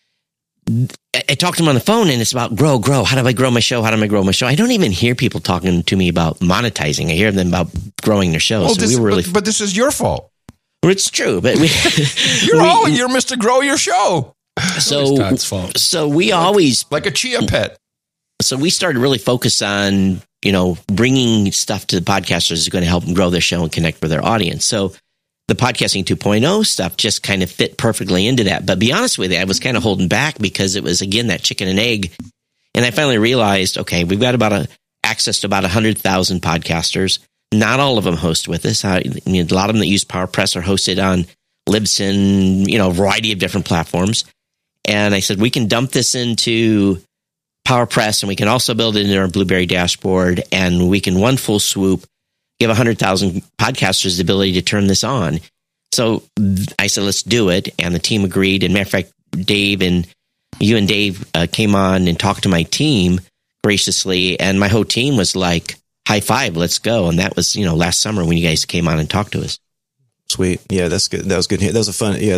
I talk to them on the phone and it's about grow. How do I grow my show? How do I grow my show? I don't even hear people talking to me about monetizing. I hear them about growing their show. Well, so but this is your fault. Well, it's true, but you're Mr. Grow Your Show. So Todd's fault. So we always like a chia pet. So we started really focus on, bringing stuff to the podcasters is going to help them grow their show and connect with their audience. So the Podcasting 2.0 stuff just kind of fit perfectly into that. But to be honest with you, I was kind of holding back because it was, again, that chicken and egg. And I finally realized, okay, we've got access to about 100,000 podcasters. Not all of them host with us. A lot of them that use PowerPress are hosted on Libsyn, a variety of different platforms. And I said, we can dump this into PowerPress, and we can also build it into our Blueberry dashboard, and we can one full swoop give 100,000 podcasters the ability to turn this on. So I said, let's do it. And the team agreed. And matter of fact, Dave and Dave came on and talked to my team graciously. And my whole team was like, high five, let's go. And that was, last summer when you guys came on and talked to us. Sweet. Yeah, that's good. That was good. That was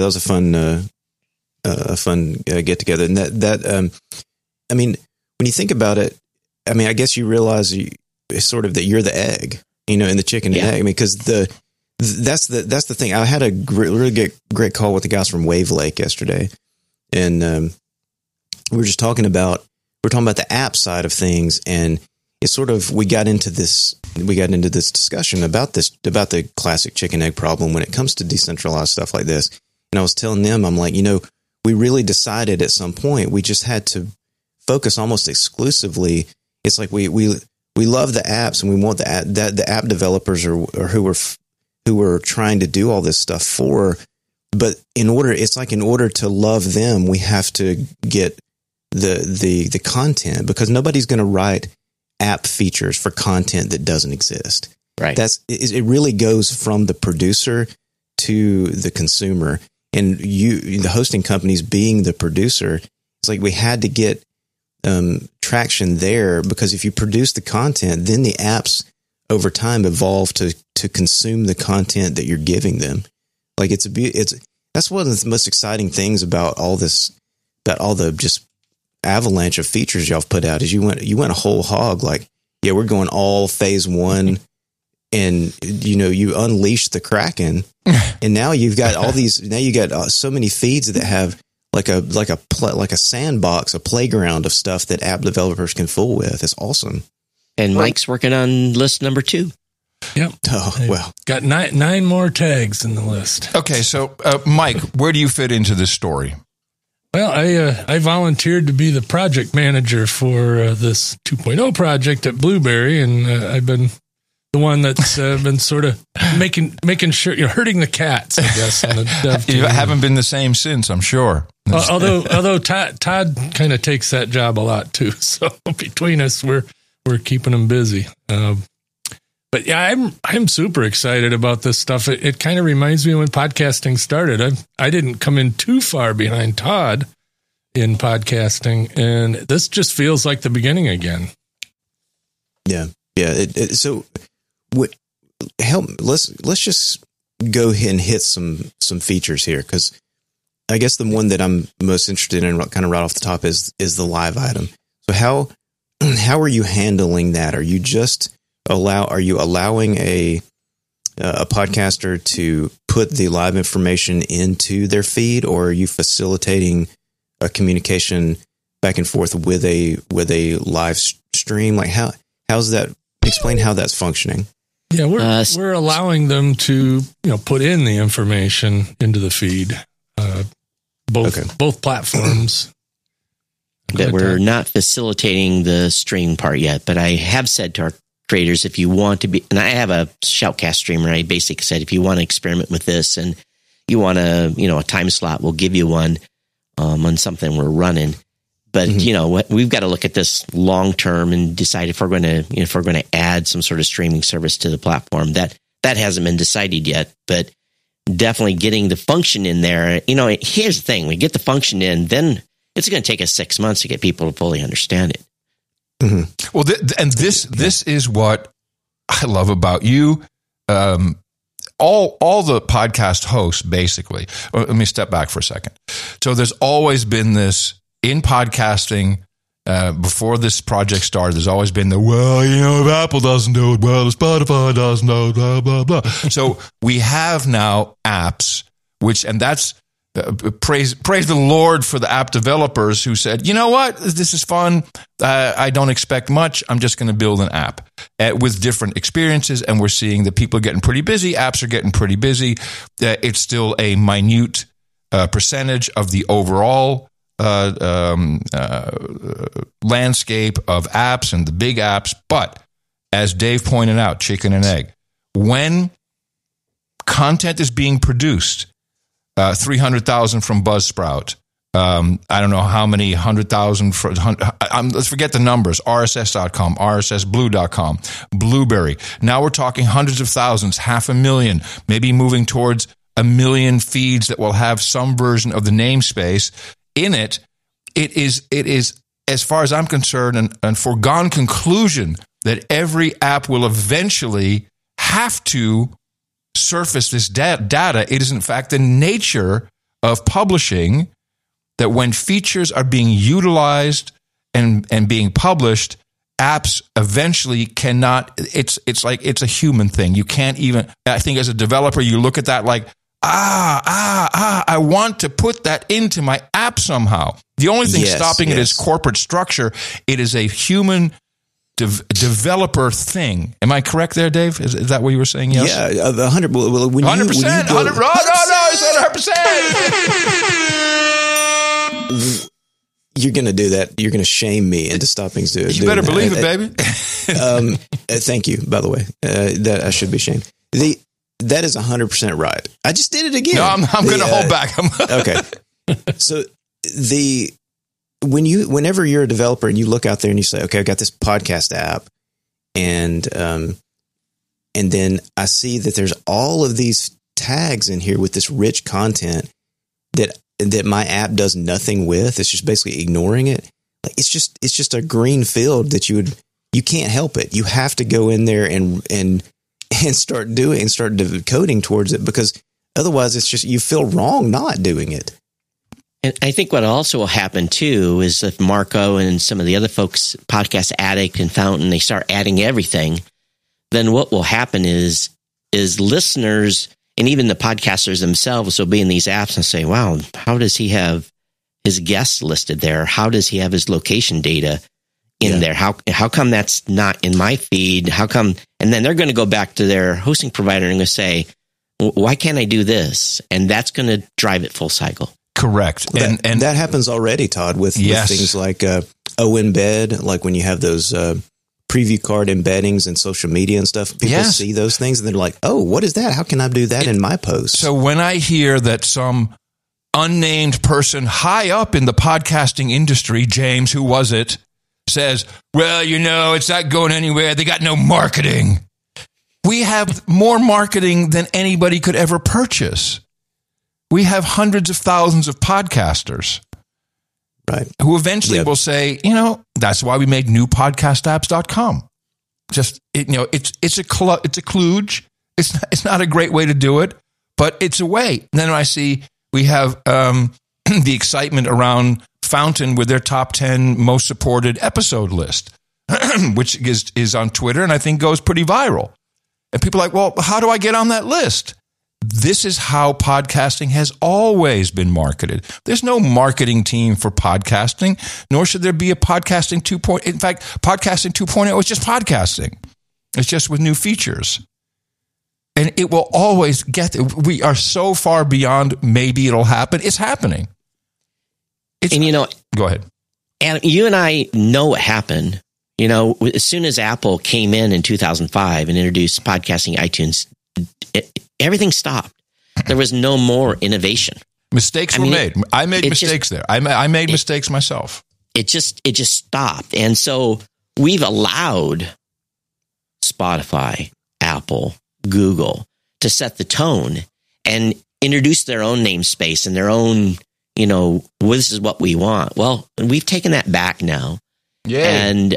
a fun get together. And when you think about it, I guess you realize it's sort of that you're the egg, in the chicken and egg. Because that's the thing. I had a really great call with the guys from Wave Lake yesterday, and we were talking about the app side of things, and it's sort of we got into this discussion about the classic chicken egg problem when it comes to decentralized stuff like this. And I was telling them, I'm like, we really decided at some point we just had to focus almost exclusively. It's like we love the apps, and we want the app developers or who are trying to do all this stuff for. But in order to love them, we have to get the content, because nobody's going to write app features for content that doesn't exist. Right. It really goes from the producer to the consumer, and the hosting companies being the producer. It's like we had to get traction there, because if you produce the content, then the apps over time evolve to consume the content that you're giving them. Like that's one of the most exciting things about all this, about all the just avalanche of features y'all have put out, is you went a whole hog. Like, yeah, we're going all phase one, and you unleash the Kraken, and now you've got all these. Now you got so many feeds that have like a sandbox, a playground of stuff that app developers can fool with. It's awesome. And Mike's working on list number 2. Yep. Oh, well. Got nine more tags in the list. Okay, so Mike, where do you fit into this story? Well, I volunteered to be the project manager for this 2.0 project at Blueberry, and I've been the one that's been sort of making sure you're hurting the cats, I guess. On the dev You team. haven't been the same since, I'm sure. Although Todd kind of takes that job a lot too, so between us, we're keeping him busy. But yeah, I'm super excited about this stuff. It kind of reminds me when podcasting started. I didn't come in too far behind Todd in podcasting, and this just feels like the beginning again. Yeah. So, let's just go ahead and hit some features here, because I guess the one that I'm most interested in, kind of right off the top, is the live item. So how are you handling that? Are you allowing a podcaster to put the live information into their feed, or are you facilitating a communication back and forth with a live stream? Like how's that? Explain how that's functioning. Yeah, we're allowing them to put in the information into the feed, both platforms. But we're not facilitating the stream part yet. But I have said to our creators, if you want to be, and I have a Shoutcast streamer, I basically said, if you want to experiment with this and you want a time slot, we'll give you one on something we're running. But we've got to look at this long term and decide if we're going to add some sort of streaming service to the platform. That hasn't been decided yet, but definitely getting the function in there. Here's the thing: we get the function in, then it's going to take us 6 months to get people to fully understand it. Mm-hmm. Well, this is what I love about you. All the podcast hosts, basically. Let me step back for a second. So there's always been this in podcasting. Before this project started, there's always been if Apple doesn't do it, well, Spotify doesn't do it, blah, blah, blah. So we have now apps, and that's praise the Lord for the app developers who said, you know what, this is fun. I don't expect much. I'm just going to build an app with different experiences. And we're seeing that people are getting pretty busy. Apps are getting pretty busy. It's still a minute percentage of the overall landscape of apps and the big apps. But as Dave pointed out, chicken and egg, when content is being produced, 300,000 from Buzzsprout. I don't know how many 100,000. Let's forget the numbers. RSS.com, RSSBlue.com, Blueberry. Now we're talking hundreds of thousands, 500,000, maybe moving towards 1 million feeds that will have some version of the namespace in it. It is, as far as I'm concerned, an foregone conclusion that every app will eventually have to surface this data. It is, in fact, the nature of publishing that when features are being utilized and being published, apps eventually cannot. It's like it's a human thing. You can't even. I think as a developer, you look at that like, I want to put that into my app somehow. The only thing stopping it is corporate structure. It is a human developer thing. Am I correct there, Dave? Is that what you were saying? Yes. Yeah, 100%. 100%. No, I said 100%. You're going to do that. You're going to shame me into stopping to do. You better believe it, baby. Thank you, by the way. That I should be shamed. That is 100% right. I just did it again. No, I'm going to hold back. Okay. So whenever you're a developer and you look out there and you say, okay, I've got this podcast app, and then I see that there's all of these tags in here with this rich content that my app does nothing with. It's just basically ignoring it. Like it's just a green field that you can't help it. You have to go in there and start coding towards it, because otherwise it's just, you feel wrong not doing it. And I think what also will happen too is if Marco and some of the other folks, Podcast Addict and Fountain, they start adding everything, then what will happen is listeners and even the podcasters themselves will be in these apps and say, wow, how does he have his guests listed there? How does he have his location data? in there? How come that's not in my feed? How come? And then they're going to go back to their hosting provider and going to say, why can't I do this? And that's going to drive it full cycle. Correct. And that happens already, Todd, with things like embed, like when you have those preview card embeddings in social media and stuff. People see those things and they're like, oh, what is that? How can I do that in my post? So when I hear that some unnamed person high up in the podcasting industry, James, who was it, says, well, it's not going anywhere. They got no marketing. We have more marketing than anybody could ever purchase. We have hundreds of thousands of podcasters, right? Who eventually will say, that's why we made newpodcastapps.com. Just it's a kludge. It's not a great way to do it, but it's a way. And then I see we have the excitement around Fountain with their top 10 most supported episode list, which is on Twitter and I think goes pretty viral. And people are like, well, how do I get on that list? This is how podcasting has always been marketed. There's no marketing team for podcasting, nor should there be a podcasting 2.0. In fact, podcasting 2.0 is just podcasting. It's just with new features. And it will always we are so far beyond maybe it'll happen. It's happening. Go ahead. And you and I know what happened. As soon as Apple came in 2005 and introduced podcasting iTunes, everything stopped. There was no more innovation. Mistakes were made. I made mistakes there. I made mistakes myself. It just stopped. And so we've allowed Spotify, Apple, Google to set the tone and introduce their own namespace and their own, this is what we want. Well, we've taken that back now. Yeah. And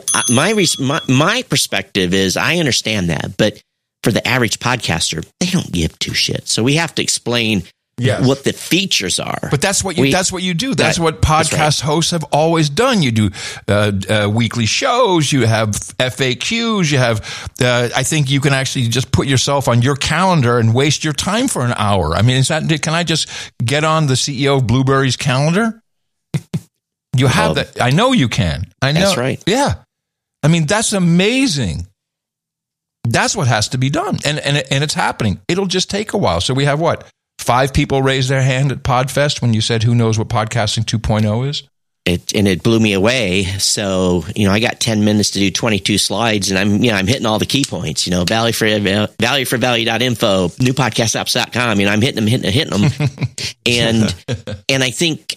my perspective is I understand that, but for the average podcaster, they don't give two shits. So we have to explain what the features are. But that's what you do. That's what podcast hosts have always done. You do weekly shows. You have FAQs. You have. I think you can actually just put yourself on your calendar and waste your time for an hour. I mean, can I just get on the CEO of Blueberry's calendar? You have that. I know you can. I know. That's right. Yeah. I mean, that's amazing. That's what has to be done. And it's happening. It'll just take a while. So we have 5 people raised their hand at PodFest when you said, who knows what podcasting 2.0 is? It blew me away. So, I got 10 minutes to do 22 slides and I'm hitting all the key points, valueforvalue.info, newpodcastapps.com, I'm hitting them. And I think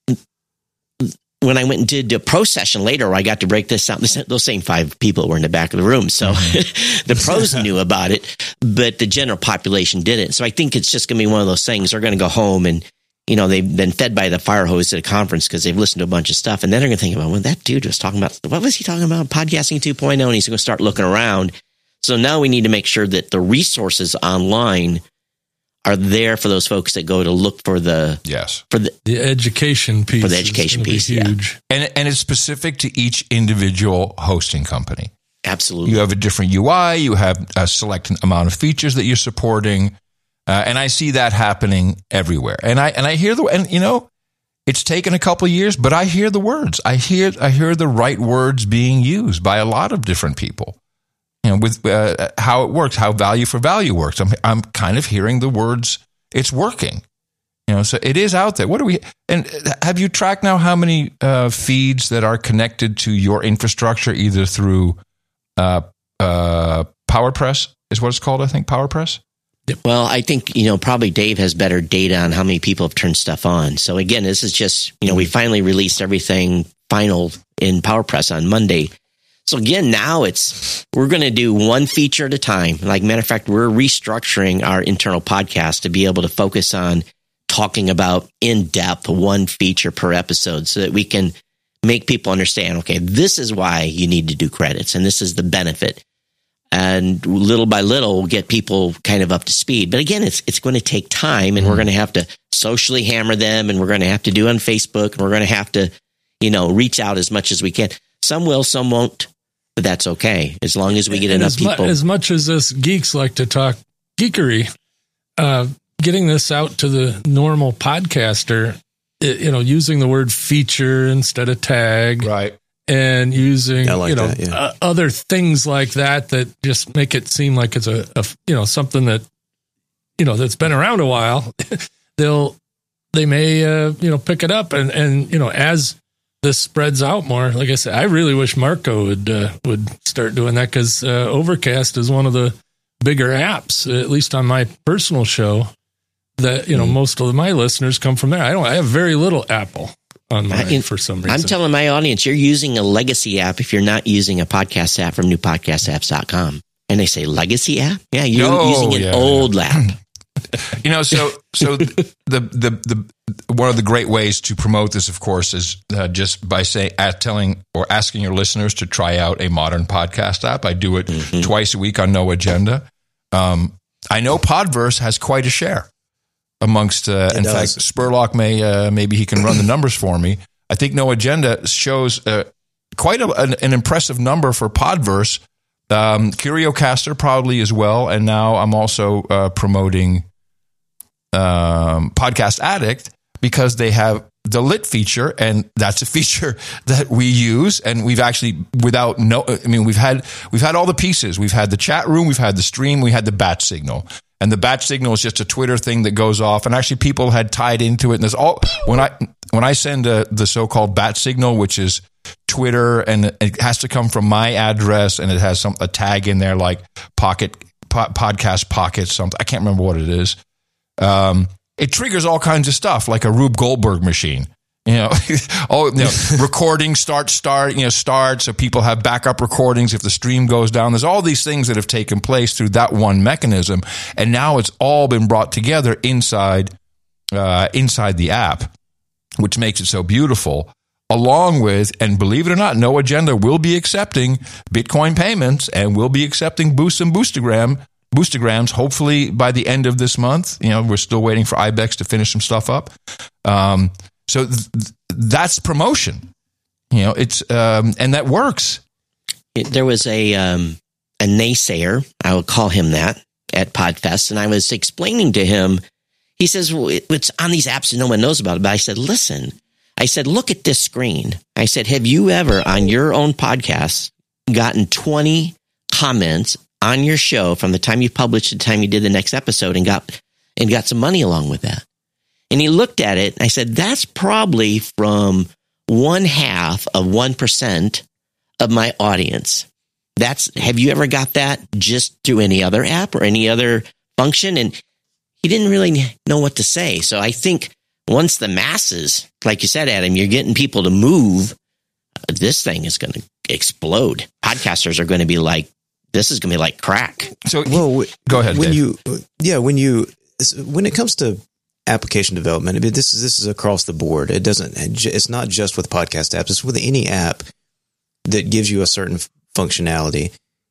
when I went and did a pro session later, I got to break this out. Those same 5 people were in the back of the room. So the pros knew about it, but the general population didn't. So I think it's just going to be one of those things. They're going to go home and, they've been fed by the fire hose at a conference because they've listened to a bunch of stuff. And then they're going to think about, well, that dude was talking about, what was he talking about? Podcasting 2.0. And he's going to start looking around. So now we need to make sure that the resources online are there for those folks that go to look for the education piece. For the education piece, huge. And it's specific to each individual hosting company. Absolutely. You have a different UI. You have a select amount of features that you're supporting. And I see that happening everywhere. And I hear it's taken a couple of years, but I hear the words. I hear the right words being used by a lot of different people. With how it works, how value for value works. I'm kind of hearing the words, it's working. So it is out there. And have you tracked now how many feeds that are connected to your infrastructure, either through PowerPress is what it's called, I think, PowerPress? Well, I think, probably Dave has better data on how many people have turned stuff on. So again, this is just, we finally released everything final in PowerPress on Monday. So again, now we're going to do one feature at a time. Like, matter of fact, we're restructuring our internal podcast to be able to focus on talking about in depth one feature per episode so that we can make people understand, okay, this is why you need to do credits and this is the benefit. And little by little, we'll get people kind of up to speed. But again, it's going to take time and we're going to have to socially hammer them and we're going to have to do on Facebook and we're going to have to, reach out as much as we can. Some will, some won't. But that's okay, as long as we get enough people. As much as us geeks like to talk geekery, getting this out to the normal podcaster, using the word feature instead of tag, right, and using other things like that just make it seem like it's a something that that's been around a while. They may pick it up and as this spreads out more. Like I said, I really wish Marco would start doing that, because Overcast is one of the bigger apps, at least on my personal show, that most of my listeners come from there. I have very little Apple on mine for some reason. I'm telling my audience, you're using a legacy app if you're not using a podcast app from newpodcastapps.com. And they say legacy app? Yeah, you're using an old app. So the one of the great ways to promote this, of course, is just by asking your listeners to try out a modern podcast app. I do it twice a week on No Agenda. I know Podverse has quite a share amongst. In fact, Spurlock maybe he can run the numbers for me. I think No Agenda shows quite an impressive number for Podverse. CurioCaster probably as well, and now I'm also promoting Podcast Addict, because they have the lit feature, and that's a feature that we use, and we've actually we've had all the pieces. We've had the chat room, we've had the stream, we had the batch signal. And the batch signal is just a Twitter thing that goes off, and actually people had tied into it. And there's all when I send the so-called batch signal, which is Twitter, and it has to come from my address, and it has a tag in there like podcast pocket something. I can't remember what it is. It triggers all kinds of stuff, like a Rube Goldberg machine. Recording start, so people have backup recordings if the stream goes down. There's all these things that have taken place through that one mechanism, and now it's all been brought together inside the app, which makes it so beautiful. Along with, and believe it or not, No Agenda will be accepting Bitcoin payments, and will be accepting Boost and Boostagrams, hopefully by the end of this month. We're still waiting for IBEX to finish some stuff up. So that's promotion. It's and that works. There was a naysayer, I would call him that, at Podfest, and I was explaining to him. He says, well, it's on these apps and no one knows about it. But I said, listen. I said, look at this screen. I said, have you ever on your own podcast gotten 20 comments on your show from the time you published to the time you did the next episode and got some money along with that? And he looked at it, and I said, that's probably from 1/2 of 1% of my audience. Have you ever got that just through any other app or any other function? And he didn't really know what to say. So I think once the masses, like you said, Adam, you're getting people to move, this thing is going to explode. Podcasters are going to be like, this is going to be like crack. So, go ahead, Dave. When it comes to application development, this is across the board. It's not just with podcast apps. It's with any app that gives you a certain functionality.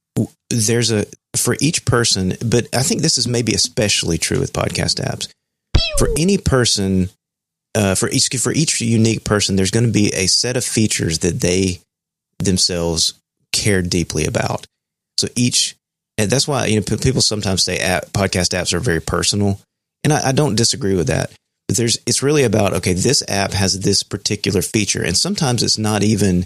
For each person, but I think this is maybe especially true with podcast apps. For any person, for each unique person, there's going to be a set of features that they themselves care deeply about. So and that's why people sometimes say podcast apps are very personal, and I don't disagree with that. But it's really about, okay, this app has this particular feature, and sometimes it's not even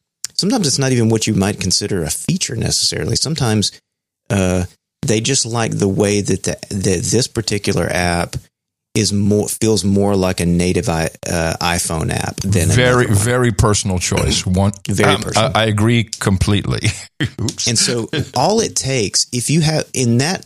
what you might consider a feature necessarily. Sometimes they just like the way that this particular app feels more like a native iPhone app than very personal choice. Very personal. I agree completely. Oops. And so all it takes, if you have in that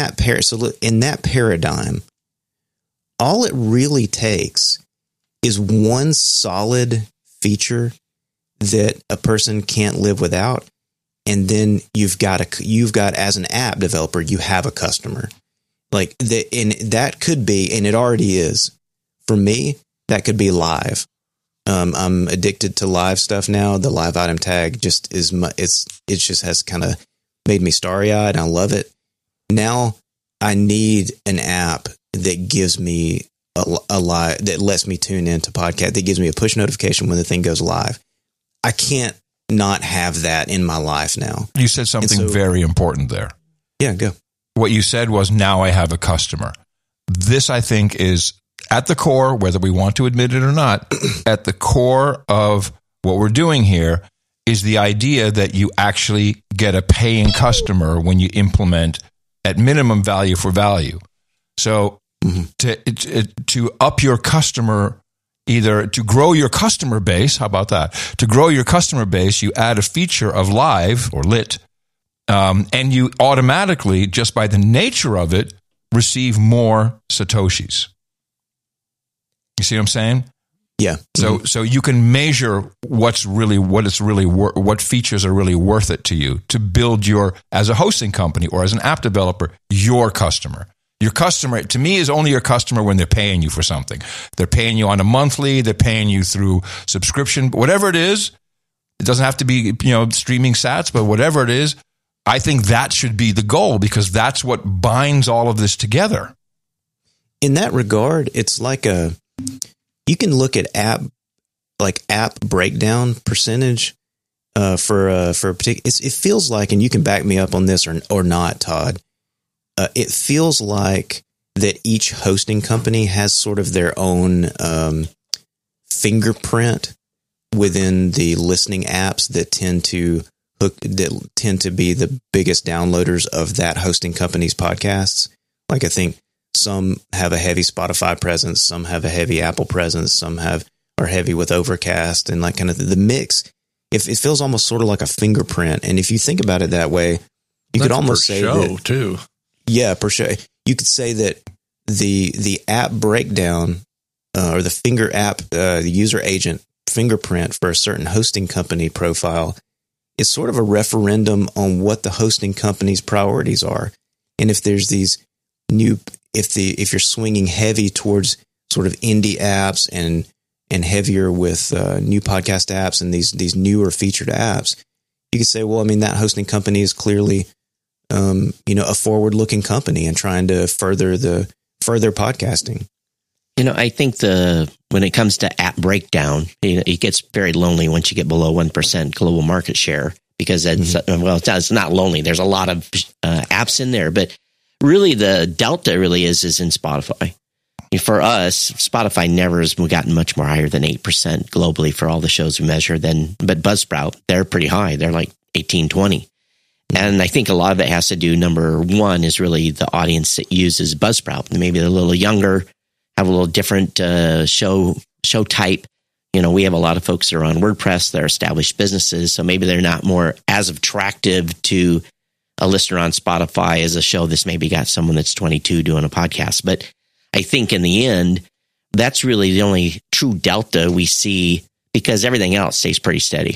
paradigm, all it really takes is one solid feature that a person can't live without, and then you've got as an app developer, you have a customer. And that could be, and it already is, for me, that could be live. I'm addicted to live stuff now. The live item tag just has kind of made me starry-eyed. I love it. Now I need an app that gives me that lets me tune into podcast, that gives me a push notification when the thing goes live. I can't not have that in my life now. You said something very important there. Yeah, go. What you said was, now I have a customer. This, I think, is at the core, whether we want to admit it or not, at the core of what we're doing here. is the idea that you actually get a paying customer when you implement at minimum value for value. So to up your customer, either to grow your customer base, how about that? To grow your customer base, you add a feature of live or lit, and you automatically, just by the nature of it, receive more Satoshis. You see what I'm saying? Yeah. So you can measure what features are really worth it to you to build your, as a hosting company or as an app developer, your customer. Your customer, to me, is only your customer when they're paying you for something. They're paying you on a monthly, they're paying you through subscription, whatever it is. It doesn't have to be, streaming sats, but whatever it is, I think that should be the goal because that's what binds all of this together. In that regard, it's like you can look at app breakdown percentage for a particular. It feels like, and you can back me up on this or not, Todd. It feels like that each hosting company has sort of their own fingerprint within the listening apps that tend to be the biggest downloaders of that hosting company's podcasts. Like I think some have a heavy Spotify presence, some have a heavy Apple presence, some are heavy with Overcast, and like kind of the mix. If it feels almost sort of like a fingerprint, and if you think about it that way, you could almost say that too. Yeah, per show. You could say that the app breakdown or the user agent fingerprint for a certain hosting company profile is sort of a referendum on what the hosting company's priorities are. And if there's these if you're swinging heavy towards sort of indie apps and heavier with new podcast apps and these newer featured apps, you could say, well, I mean, that hosting company is clearly a forward-looking company and trying to further podcasting. I think when it comes to app breakdown, it gets very lonely once you get below 1% global market share because it's not lonely. There's a lot of apps in there, but really the delta really is in Spotify. For us, Spotify never has gotten much more higher than 8% globally for all the shows we measure. But Buzzsprout, they're pretty high. They're like 18, 20. And I think a lot of it has to do, number one, is really the audience that uses Buzzsprout. Maybe they're a little younger, have a little different show type. We have a lot of folks that are on WordPress. They're established businesses, so maybe they're not more as attractive to a listener on Spotify as a show that's maybe got someone that's 22 doing a podcast. But I think in the end, that's really the only true delta we see because everything else stays pretty steady.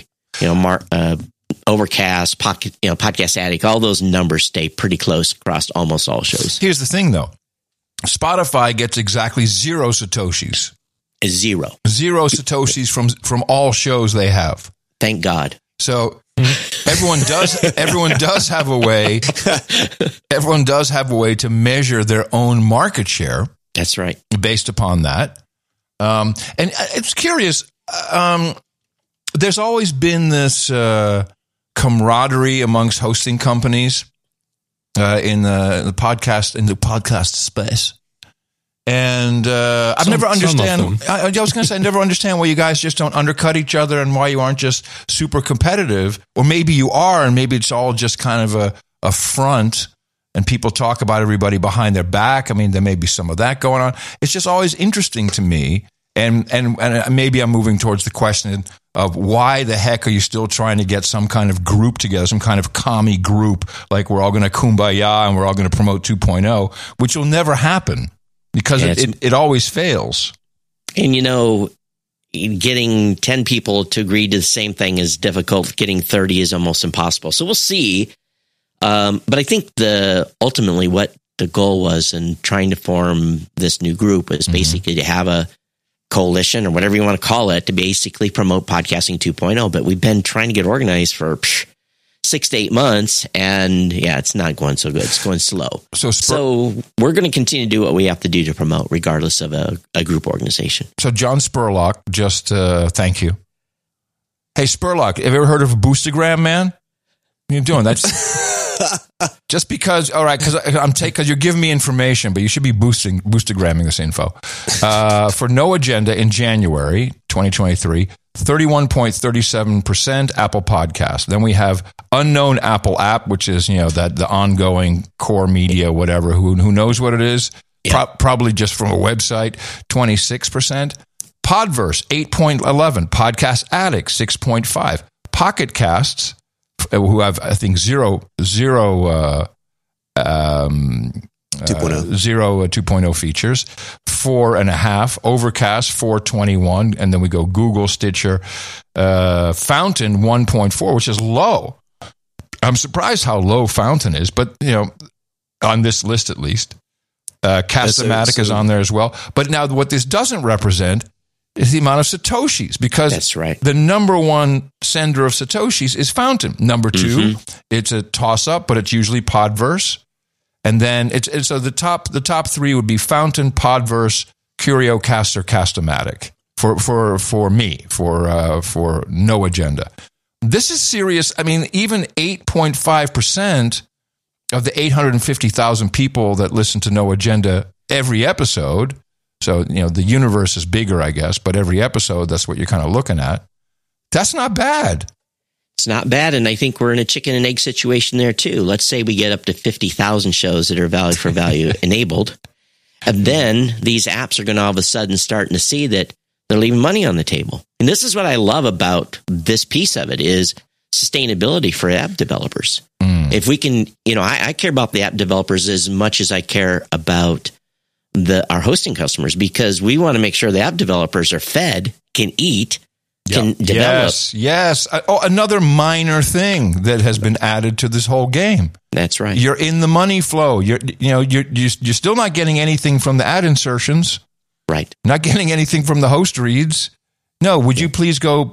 Overcast, Podcast Addict, all those numbers stay pretty close across almost all shows. Here's the thing, though. Spotify gets exactly 0 Satoshis. Zero Satoshis from all shows they have. Thank God. So everyone does have a way. Everyone does have a way to measure their own market share. That's right. Based upon that, and it's curious. There's always been this camaraderie amongst hosting companies in the podcast space. And I've never understand. I was going to say, I never understand why you guys just don't undercut each other and why you aren't just super competitive. Or maybe you are, and maybe it's all just kind of a front, and people talk about everybody behind their back. I mean, there may be some of that going on. It's just always interesting to me. And maybe I'm moving towards the question of why the heck are you still trying to get some kind of group together, some kind of commie group, like we're all going to kumbaya and we're all going to promote 2.0, which will never happen. Because it always fails. And, getting 10 people to agree to the same thing is difficult. Getting 30 is almost impossible. So we'll see. But I think ultimately what the goal was in trying to form this new group was basically to have a coalition or whatever you want to call it to basically promote Podcasting 2.0. But we've been trying to get organized for 6 to 8 months, and it's not going so good. It's going slow. So we're going to continue to do what we have to do to promote, regardless of a group organization. So John Spurlock, just thank you. Hey, Spurlock, have you ever heard of Boostagram, man? What are you doing? That's Just because, all right, because you're giving me information, but you should be boostergramming this info. For No Agenda in January 2023, 31.37% Apple Podcast. Then we have Unknown Apple App, which is, that the ongoing core media, whatever, who knows what it is? Yeah. Probably just from a website, 26%. Podverse, 8.11. Podcast Addict, 6.5. Pocket Casts, who have, I think, 2.0 features, 4.5. Overcast, 421, and then we go Google, Stitcher, Fountain, 1.4, which is low. I'm surprised how low Fountain is, but on this list at least, Castamatic is on there as well. But now, what this doesn't represent is the amount of Satoshis, because that's right. The number one sender of Satoshis is Fountain. Number two, it's a toss-up, but it's usually Podverse. And then so the top three would be Fountain, Podverse, CurioCast, or Castamatic for me, for No Agenda. This is serious. I mean, even 8.5% of the 850,000 people that listen to No Agenda every episode. So, the universe is bigger, I guess, but every episode, that's what you're kind of looking at. That's not bad. It's not bad, and I think we're in a chicken and egg situation there, too. Let's say we get up to 50,000 shows that are value for value enabled, and then these apps are going to all of a sudden starting to see that they're leaving money on the table. And this is what I love about this piece of it is sustainability for app developers. If we can, I care about the app developers as much as I care about our hosting customers, because we want to make sure the app developers are fed, can eat, can develop. Yes. Another minor thing that has been added to this whole game. That's right. You're in the money flow. You're still not getting anything from the ad insertions. Right. Not getting anything from the host reads. No, would you please go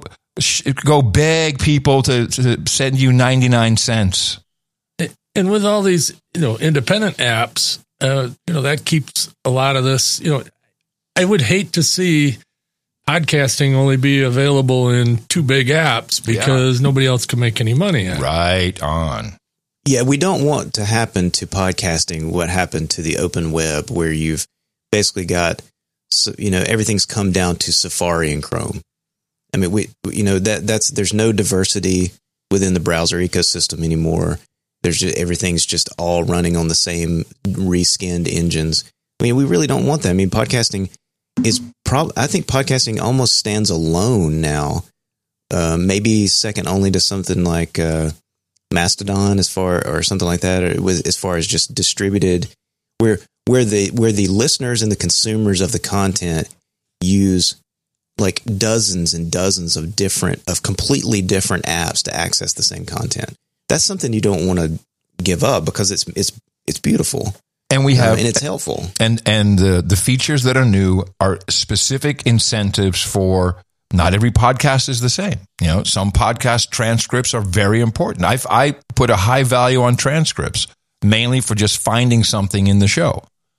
beg people to send you 99 cents? And with all these, independent apps, that keeps a lot of this, I would hate to see podcasting only be available in two big apps because nobody else can make any money at it. Right on. Yeah, we don't want to happen to podcasting what happened to the open web, where you've basically got, everything's come down to Safari and Chrome. I mean, there's no diversity within the browser ecosystem anymore. Everything's just all running on the same reskinned engines. I mean, we really don't want that. I mean, podcasting is I think podcasting almost stands alone now. Maybe second only to something like Mastodon, or something like that, as far as just distributed, where the listeners and the consumers of the content use like dozens and dozens of completely different apps to access the same content. That's something you don't want to give up, because it's beautiful, and we have and it's helpful. And the features that are new are specific incentives for. Not every podcast is the same. Some podcast transcripts are very important. I put a high value on transcripts, mainly for just finding something in the show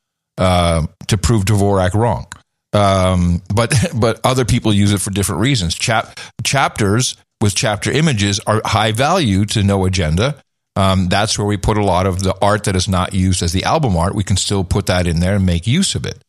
to prove Dvorak wrong. But other people use it for different reasons. Chapters with chapter images are high value to No Agenda. That's where we put a lot of the art that is not used as the album art. We can still put that in there and make use of it.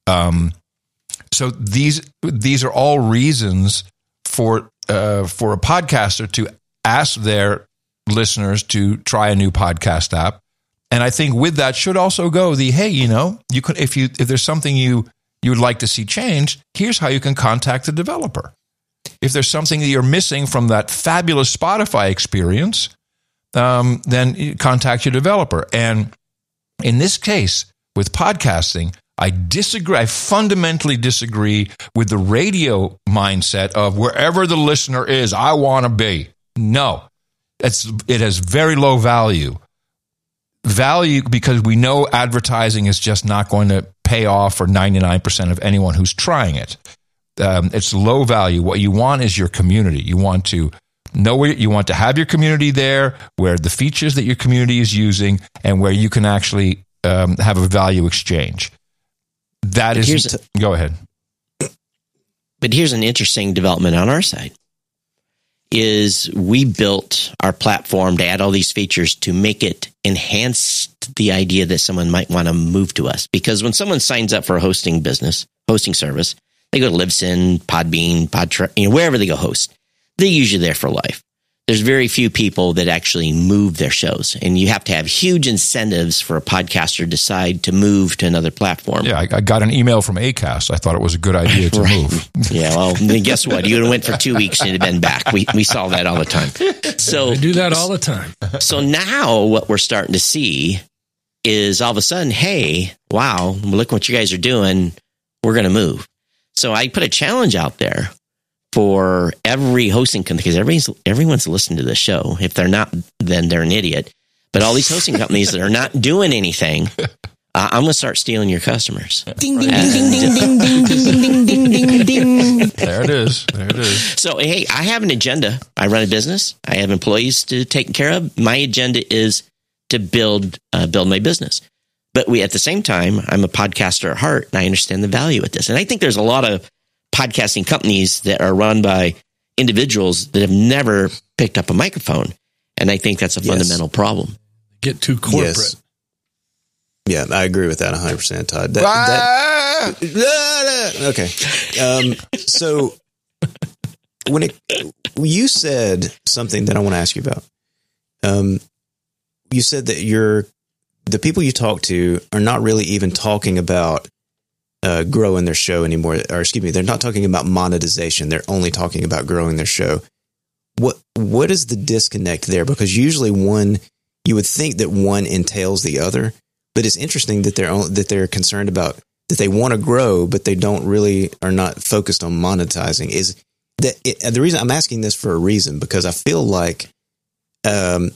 So these are all reasons for a podcaster to ask their listeners to try a new podcast app. And I think with that should also go hey, you could if there's something you would like to see changed, here's how you can contact the developer. If there's something that you're missing from that fabulous Spotify experience, then you contact your developer. And in this case, with podcasting, I disagree. I fundamentally disagree with the radio mindset of wherever the listener is, I want to be. No, it has very low value. Value because we know advertising is just not going to pay off for 99% of anyone who's trying it. It's low value. What you want is your community. You want to know where you want to have your community there, where the features that your community is using, and where you can actually have a value exchange. Go ahead. But here's an interesting development on our side. is we built our platform to add all these features to make it enhance the idea that someone might want to move to us. Because when someone signs up for a hosting service, they go to Libsyn, Podbean, wherever they go host. They're usually there for life. There's very few people that actually move their shows, and you have to have huge incentives for a podcaster to decide to move to another platform. Yeah, I got an email from Acast. I thought it was a good idea to move. Yeah, well, then guess what? You would have went for 2 weeks and it'd been back. We saw that all the time. So I do that all the time. So now what we're starting to see is all of a sudden, hey, wow, look what you guys are doing. We're going to move. So I put a challenge out there for every hosting company, because everyone's listening to the show. If they're not, then they're an idiot. But all these hosting companies that are not doing anything, I'm going to start stealing your customers. Ding, ding, ding, ding, ding, ding, ding, ding, ding, ding. There it is. So, hey, I have an agenda. I run a business. I have employees to take care of. My agenda is to build my business. But at the same time, I'm a podcaster at heart, and I understand the value of this. And I think there's a lot of podcasting companies that are run by individuals that have never picked up a microphone. And I think that's a fundamental problem. Get too corporate. Yes. Yeah, I agree with that 100%, Todd. Okay. So when you said something that I want to ask you about, you said that the people you talk to are not really even talking about growing their show anymore, or excuse me, they're not talking about monetization. They're only talking about growing their show. What is the disconnect there? Because usually you would think that one entails the other, but it's interesting that they're concerned about that they want to grow, but they are not focused on monetizing. Is that the reason I'm asking this for a reason? Because I feel like that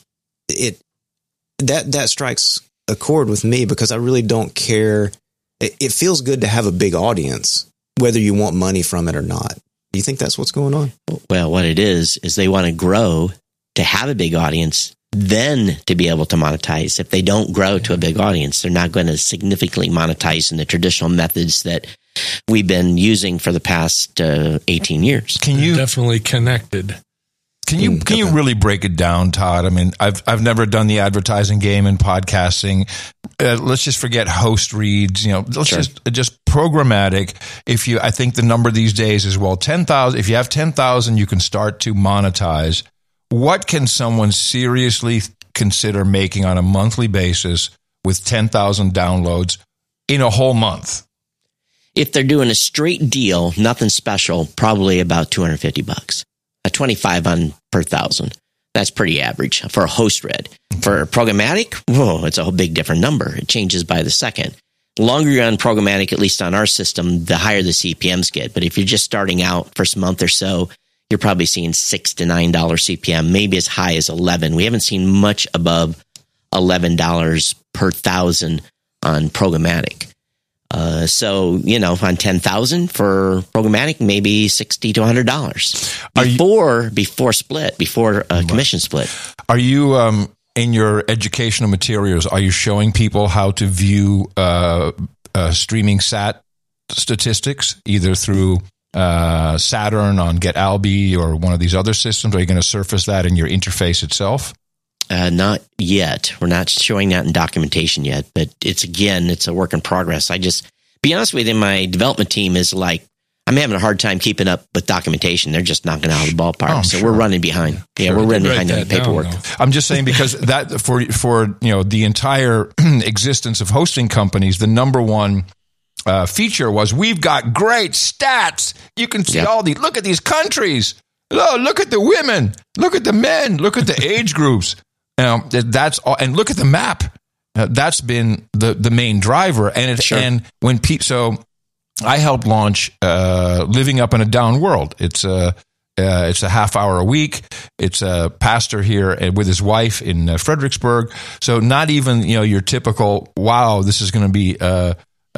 strikes a chord with me, because I really don't care. It feels good to have a big audience, whether you want money from it or not. Do you think that's what's going on? Well, what it is they want to grow to have a big audience, then to be able to monetize. If they don't grow to a big audience, they're not going to significantly monetize in the traditional methods that we've been using for the past 18 years. Definitely connected. Can you really break it down, Todd? I mean, I've never done the advertising game in podcasting. Let's just forget host reads. Let's just programmatic. I think the number these days is 10,000. If you have 10,000, you can start to monetize. What can someone seriously consider making on a monthly basis with 10,000 downloads in a whole month? If they're doing a straight deal, nothing special, probably about $250. A 25 on per thousand. That's pretty average for a host read. For programmatic, whoa, it's a whole big different number. It changes by the second. The longer you're on programmatic, at least on our system, the higher the CPMs get. But if you're just starting out first month or so, you're probably seeing $6 to $9 CPM, maybe as high as 11. We haven't seen much above $11 per thousand on programmatic. So, on 10,000 for programmatic, maybe $60 to $100 before commission split. Are you, in your educational materials, are you showing people how to view, streaming sat statistics, either through, Saturn on GetAlby or one of these other systems? Are you going to surface that in your interface itself? Not yet. We're not showing that in documentation yet, but it's a work in progress. I just, be honest with you, my development team is like, I'm having a hard time keeping up with documentation. They're just knocking out of the ballpark. So we're running behind. Yeah, we're running behind on the paperwork. I'm just saying, because that for the entire existence of hosting companies, the number one feature was, we've got great stats. You can see look at these countries. Oh, look at the women. Look at the men. Look at the age groups. That's all, and look at the map. That's been the main driver. And and when so I helped launch Living Up in a Down World. It's a half hour a week. It's a pastor here with his wife in Fredericksburg. So not even your typical, wow, this is going to be a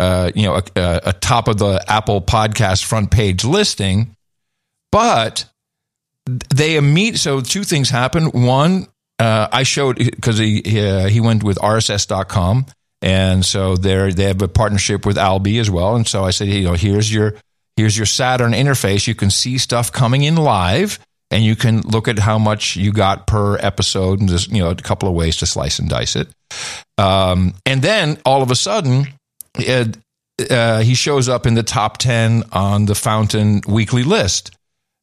top of the Apple podcast front page listing, but so two things happened. One, I showed, because he went with RSS.com, and so they have a partnership with Alby as well. And so I said, here's your Saturn interface. You can see stuff coming in live, and you can look at how much you got per episode, and just, a couple of ways to slice and dice it. And then all of a sudden, he shows up in the top 10 on the Fountain weekly list.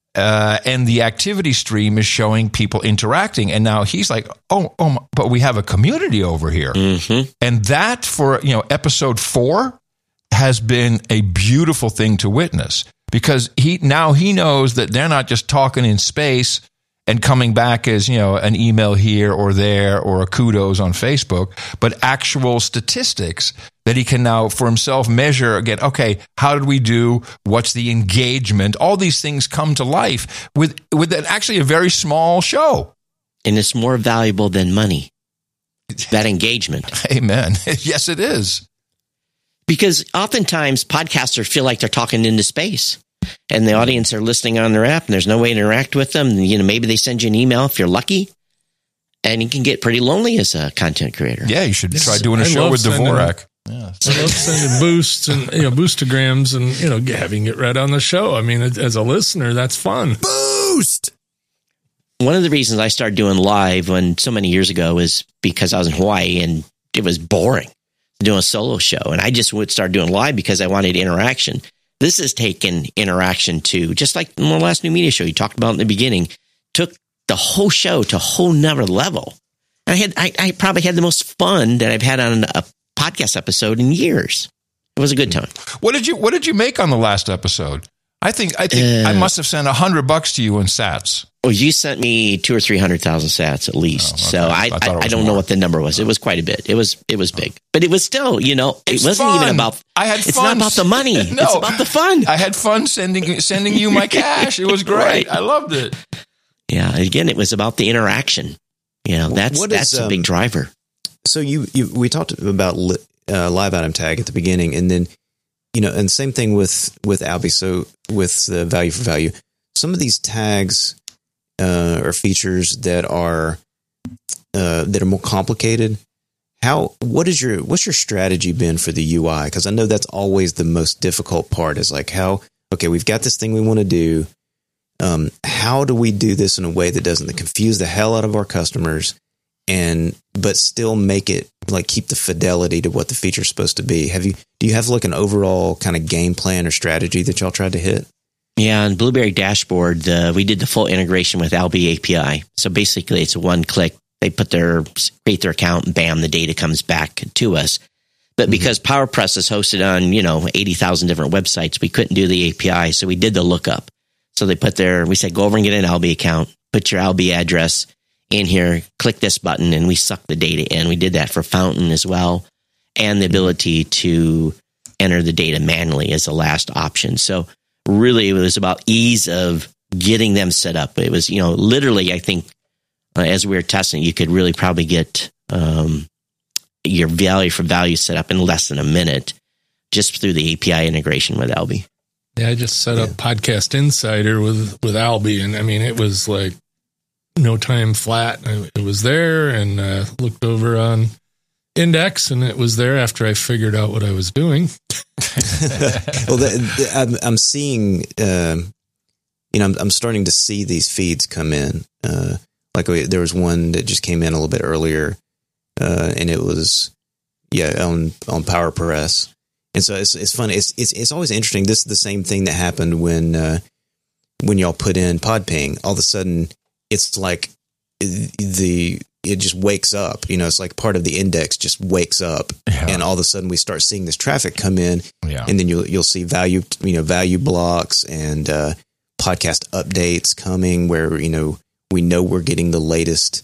And the activity stream is showing people interacting. And now he's like, but we have a community over here. Mm-hmm. And that for, episode 4 has been a beautiful thing to witness, because he knows that they're not just talking in space and coming back as, an email here or there or a kudos on Facebook, but actual statistics that he can now for himself measure again. Okay, how did we do? What's the engagement? All these things come to life with actually a very small show. And it's more valuable than money, that engagement. Amen. Yes, it is. Because oftentimes podcasters feel like they're talking into space, and the audience are listening on their app, and there's no way to interact with them. Maybe they send you an email if you're lucky, and you can get pretty lonely as a content creator. Yeah, you should try doing a show with Dvorak. Yeah. I love sending boosts and boostograms and having it read on the show. I mean, as a listener, that's fun. Boost. One of the reasons I started doing live so many years ago is because I was in Hawaii and it was boring doing a solo show, and I just would start doing live because I wanted interaction. This has taken interaction to, just like the last New Media show you talked about in the beginning, took the whole show to a whole nother level. I probably had the most fun that I've had on a podcast episode in years. It was a good time. What did you make on the last episode? I think I must have sent $100 to you in sats. Well, you sent me 200,000 or 300,000 sats at least. Okay. So I don't know what the number was. It was quite a bit. It was big, but it was still, it wasn't fun. Even about. It's not about the money. No, it's about the fun. I had fun sending you my cash. It was great. Right. I loved it. Yeah. Again, it was about the interaction. That's a big driver. So we talked about Live Item Tag at the beginning, and then and same thing with Albie. So with the value for value, some of these tags or features that are more complicated. What's your strategy been for the UI? Because I know that's always the most difficult part. Is like we've got this thing we want to do. How do we do this in a way that doesn't confuse the hell out of our customers, but still make it keep the fidelity to what the feature's supposed to be? Do you have an overall kind of game plan or strategy that y'all tried to hit? Yeah, on Blueberry Dashboard, we did the full integration with Albie API. So basically, it's a one click. They create their account, and bam, the data comes back to us. But because PowerPress is hosted on 80,000 different websites, we couldn't do the API, so we did the lookup. So we said, go over and get an Albie account, put your Albie address in here, click this button, and we suck the data in. We did that for Fountain as well, and the ability to enter the data manually as the last option. So really, it was about ease of getting them set up. It was, literally, I think, as we were testing, you could really probably get your value for value set up in less than a minute just through the API integration with Albie. Yeah, I just set up Podcast Insider with Albie, and I mean, it was like no time flat. It was there, and looked over on Index, and it was there after I figured out what I was doing. Well, I'm seeing, I'm starting to see these feeds come in. There was one that just came in a little bit earlier, and it was, on PowerPress. And so it's fun. It's always interesting. This is the same thing that happened when y'all put in PodPing. All of a sudden, it's like it just wakes up. It's like part of the index just wakes up, and all of a sudden we start seeing this traffic come in, and then you'll see value blocks and podcast updates coming where we know we're getting the latest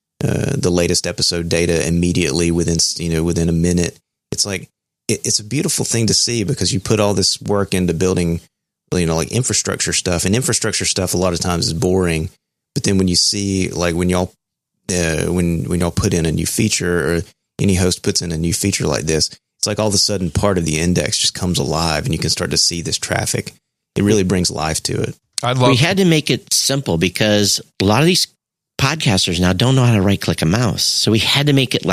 episode data immediately within a minute. It's like it's a beautiful thing to see because you put all this work into building infrastructure stuff, and infrastructure stuff a lot of times is boring. But then when you see when y'all put in a new feature, or any host puts in a new feature like this, it's like all of a sudden part of the index just comes alive, and you can start to see this traffic. It really brings life to it. We had to make it simple because a lot of these podcasters now don't know how to right click a mouse, so we had to make it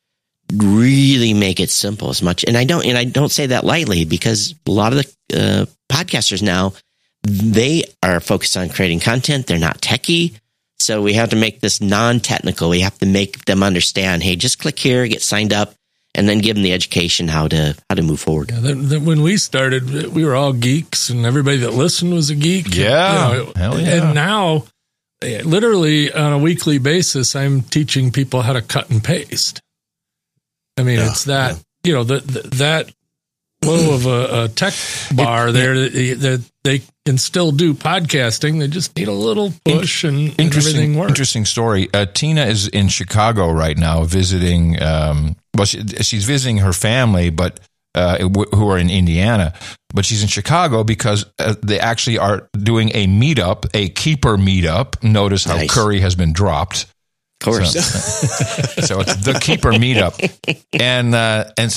really make it simple as much. And I don't say that lightly because a lot of the podcasters now, they are focused on creating content. They're not techie. So we have to make this non-technical. We have to make them understand, hey, just click here, get signed up, and then give them the education how to move forward. Yeah, when we started, we were all geeks, and everybody that listened was a geek. Yeah. Hell yeah. And now, literally on a weekly basis, I'm teaching people how to cut and paste. I mean, it's that, that low of a tech bar there that they can still do podcasting. They just need a little push and everything works. Interesting story. Tina is in Chicago right now visiting, she's visiting her family, but who are in Indiana, but she's in Chicago because they actually are doing a meetup, a keeper meetup. Notice how Curry has been dropped. Of course. So it's the keeper meetup. And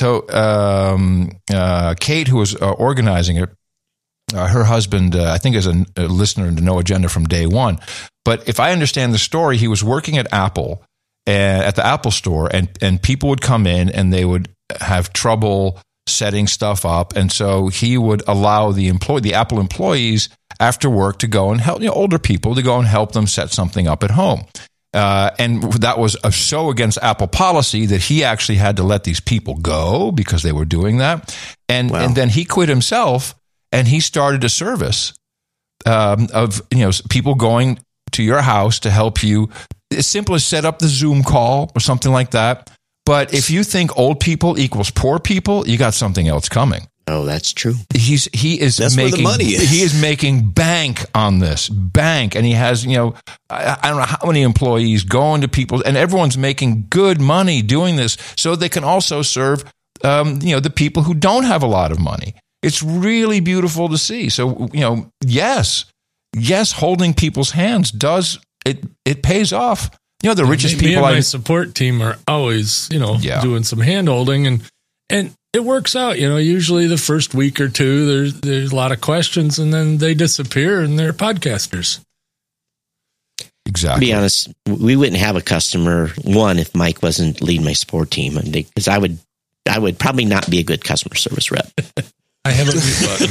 so Kate, who was organizing it, her husband, I think, is a listener to No Agenda from day one. But if I understand the story, he was working at Apple, at the Apple store, and people would come in and they would have trouble setting stuff up. And so he would allow the Apple employees after work to go and help, older people to go and help them set something up at home. And that was so against Apple policy that he actually had to let these people go because they were doing that. And then he quit himself and he started a service of people going to your house to help you. As simple as set up the Zoom call or something like that. But if you think old people equals poor people, you got something else coming. Oh, that's true. That's where the money is. He is making bank on this, and he has, I don't know how many employees going to people, and everyone's making good money doing this, so they can also serve, the people who don't have a lot of money. It's really beautiful to see. So, yes, holding people's hands it pays off. The richest people. Me and my support team are always, doing some hand holding, and it works out. Usually the first week or two, there's a lot of questions, and then they disappear, and they're podcasters. Exactly. To be honest, we wouldn't have a customer if Mike wasn't leading my support team, because I would probably not be a good customer service rep. I have a mute button.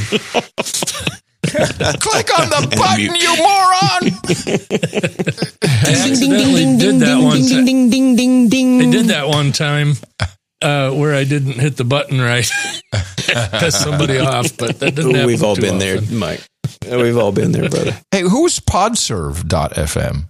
Click on the button, you moron! I accidentally did that one time. Ding, ding, ding, ding. I did that one time where I didn't hit the button right. Pissed somebody off, but that doesn't happen. We've all been often. there, Mike. We've all been there, brother. Hey, who's Podserve.fm?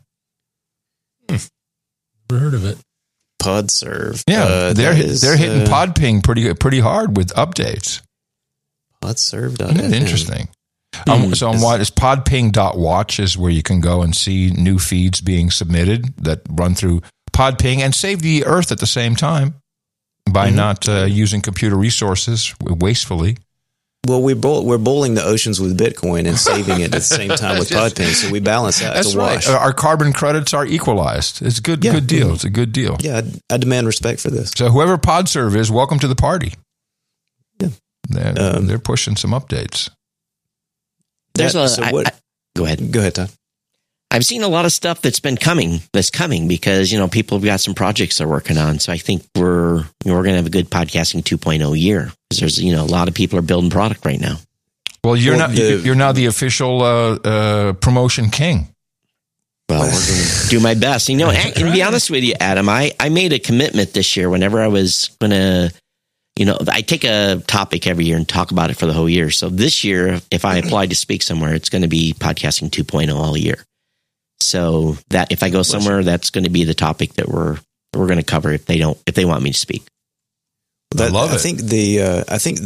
Never heard of it. Podserve. Yeah, they're hitting Podping pretty hard with updates. Podserve.fm. Interesting. So on what is podping.watch is where you can go and see new feeds being submitted that run through Podping and save the earth at the same time by not using computer resources wastefully. Well, we're bowling the oceans with Bitcoin and saving it at the same time with Podping, so we balance that. That's right. Our carbon credits are equalized. It's a good deal. It's a good deal. Yeah, I demand respect for this. So whoever Podserve is, welcome to the party. Yeah, they're pushing some updates. Go ahead. Go ahead, Todd. I've seen a lot of stuff that's coming because, people have got some projects they're working on. So I think we're going to have a good podcasting 2.0 year because there's, a lot of people are building product right now. Well, you're now the official promotion king. Well, we're going to do my best. And to be honest with you, Adam, I made a commitment this year whenever I was going to, I take a topic every year and talk about it for the whole year. So this year, if I apply to speak somewhere, it's going to be podcasting 2.0 all year. So that if I go somewhere, that's going to be the topic that we're going to cover if they want me to speak. I love it. I think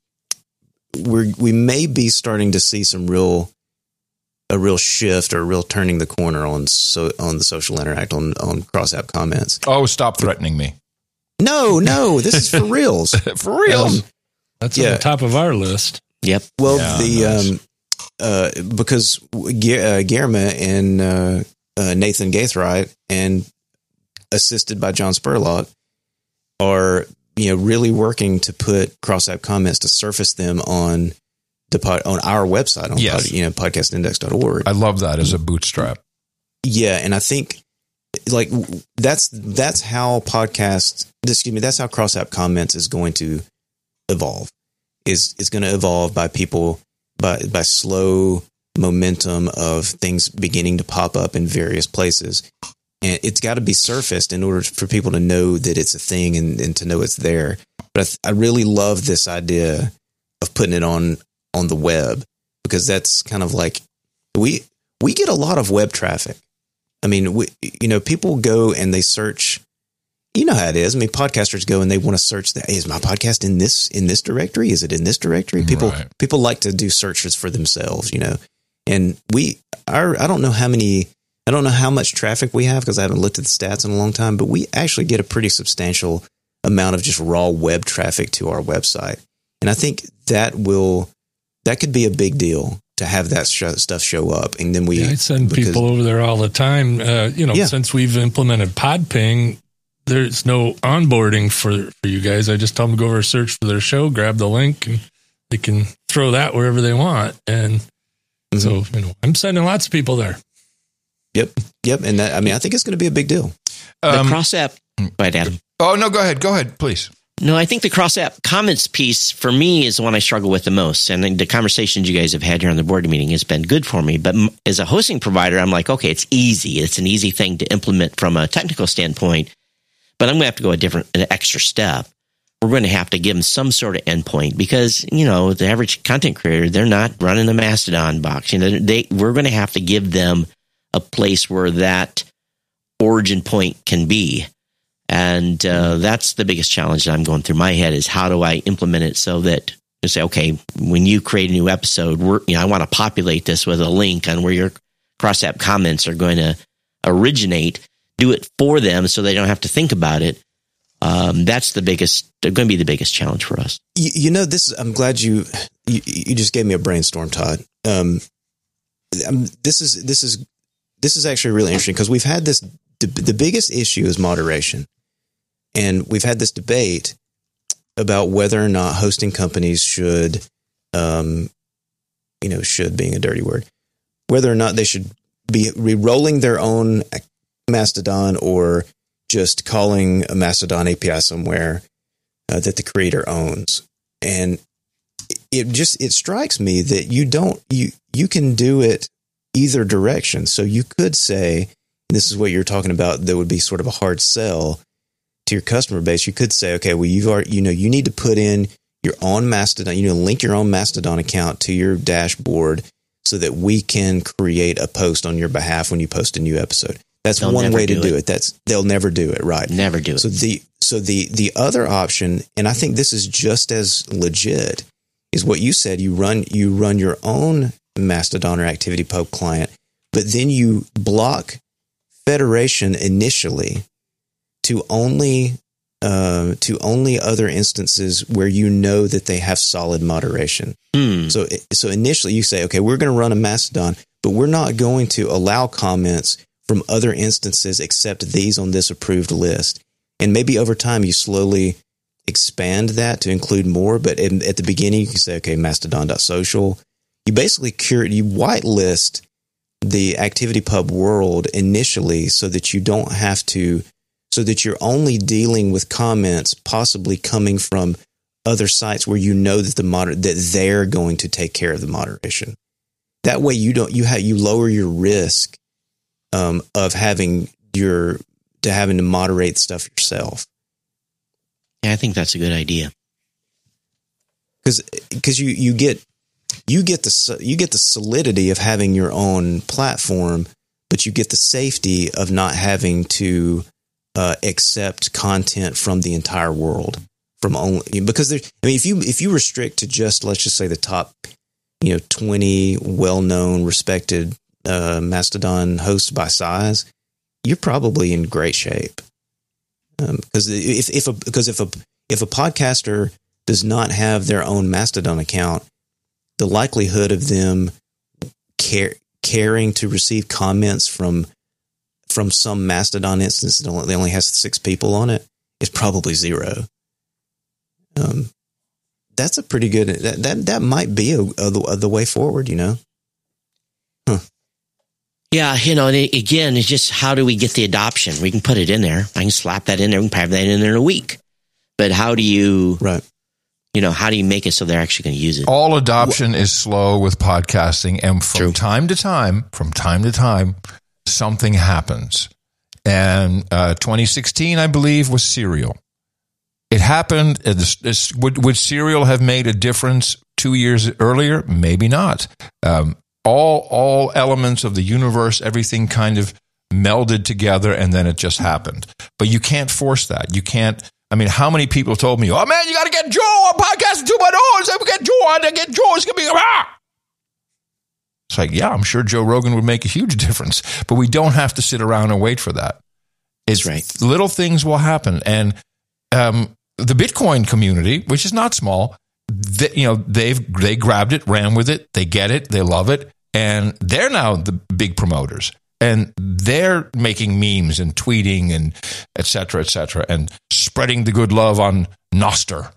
we may be starting to see a real shift or a real turning the corner on the social interact on cross app comments. Oh, stop threatening me. No, this is for reals. For reals. That's on the top of our list. Yep. Well, because Guillermo and Nathan Gaithright and assisted by John Spurlock are really working to put cross app comments to surface them on our website on podcastindex.org. I love that as a bootstrap. Yeah, and I think that's how that's how cross app comments is going to evolve. Is going to evolve by people by slow momentum of things beginning to pop up in various places. And it's got to be surfaced in order for people to know that it's a thing and to know it's there. But I really love this idea of putting it on the web, because that's kind of like we get a lot of web traffic. I mean, people go and they search. You know how it is. I mean, podcasters go and they want to search that. Hey, is my podcast in this directory? Is it in this directory? People like to do searches for themselves, And I don't know how much traffic we have, because I haven't looked at the stats in a long time, but we actually get a pretty substantial amount of just raw web traffic to our website. And I think that could be a big deal to have that stuff show up. And then I send people over there all the time. Since we've implemented Podping, there's no onboarding for you guys. I just tell them to go over, search for their show, grab the link, and they can throw that wherever they want. And so, I'm sending lots of people there. Yep. And that, I think it's going to be a big deal. The cross app. Go ahead, Adam. Oh, no, go ahead, please. No, I think the cross app comments piece for me is the one I struggle with the most. And the conversations you guys have had here on the board meeting has been good for me. But as a hosting provider, I'm like, okay, it's easy. It's an easy thing to implement from a technical standpoint. But I'm going to have to go an extra step. We're going to have to give them some sort of endpoint, because, the average content creator, they're not running a Mastodon box. We're going to have to give them a place where that origin point can be. And that's the biggest challenge that I'm going through my head, is how do I implement it so that you say, okay, when you create a new episode, I want to populate this with a link on where your cross-app comments are going to originate, do it for them so they don't have to think about it. That's going to be the biggest challenge for us. I'm glad you just gave me a brainstorm, Todd. This is actually really interesting, because we've had this, the biggest issue is moderation. And we've had this debate about whether or not hosting companies should being a dirty word, whether or not they should be re-rolling their own Mastodon, or just calling a Mastodon API somewhere that the creator owns. And it strikes me that you can do it either direction. So you could say, and this is what you're talking about, that would be sort of a hard sell to your customer base. You could say, okay, well, you need to put in your own Mastodon, link your own Mastodon account to your dashboard so that we can create a post on your behalf when you post a new episode. That's one way to do it. They'll never do it, right? Never do it. So the other option, and I think this is just as legit, is what you said. You run your own Mastodon or ActivityPub client, but then you block federation initially to only other instances where that they have solid moderation. So initially you say, okay, we're going to run a Mastodon, but we're not going to allow comments from other instances except these on this approved list. And maybe over time you slowly expand that to include more. But at the beginning you can say, okay, mastodon.social. You basically you whitelist the ActivityPub world initially so that you don't have to, so that you're only dealing with comments possibly coming from other sites where that they're going to take care of the moderation. That way you lower your risk of having to moderate stuff yourself. Yeah, I think that's a good idea. Because you get the solidity of having your own platform, but you get the safety of not having to accept content from the entire world because if you restrict to just, let's just say, the top 20 well-known, respected Mastodon hosts by size, you're probably in great shape. Because if a podcaster does not have their own Mastodon account, the likelihood of them caring to receive comments from some Mastodon instance that only has 6 people on it is probably 0. That's a pretty good. That might be the way forward. Huh. Yeah, again, it's just how do we get the adoption? We can put it in there. I can slap that in there. We can have that in there in a week. But how do you, right? how do you make it so they're actually going to use it? All adoption is slow with podcasting, and from time to time, something happens. And 2016, I believe, was Serial. It happened. Would Serial have made a difference 2 years earlier? Maybe not. All elements of the universe, everything kind of melded together, and then it just happened. But you can't force that. You can't. I mean, how many people told me, "Oh man, you got to get Joe on Podcasting 2.0. Get Joe on. Get Joe. It's gonna be It's like, yeah, I'm sure Joe Rogan would make a huge difference, but we don't have to sit around and wait for that. It's right. Little things will happen, and the Bitcoin community, which is not small, they grabbed it, ran with it, they get it, they love it, and they're now the big promoters. And they're making memes and tweeting and et cetera, and spreading the good love on Nostr.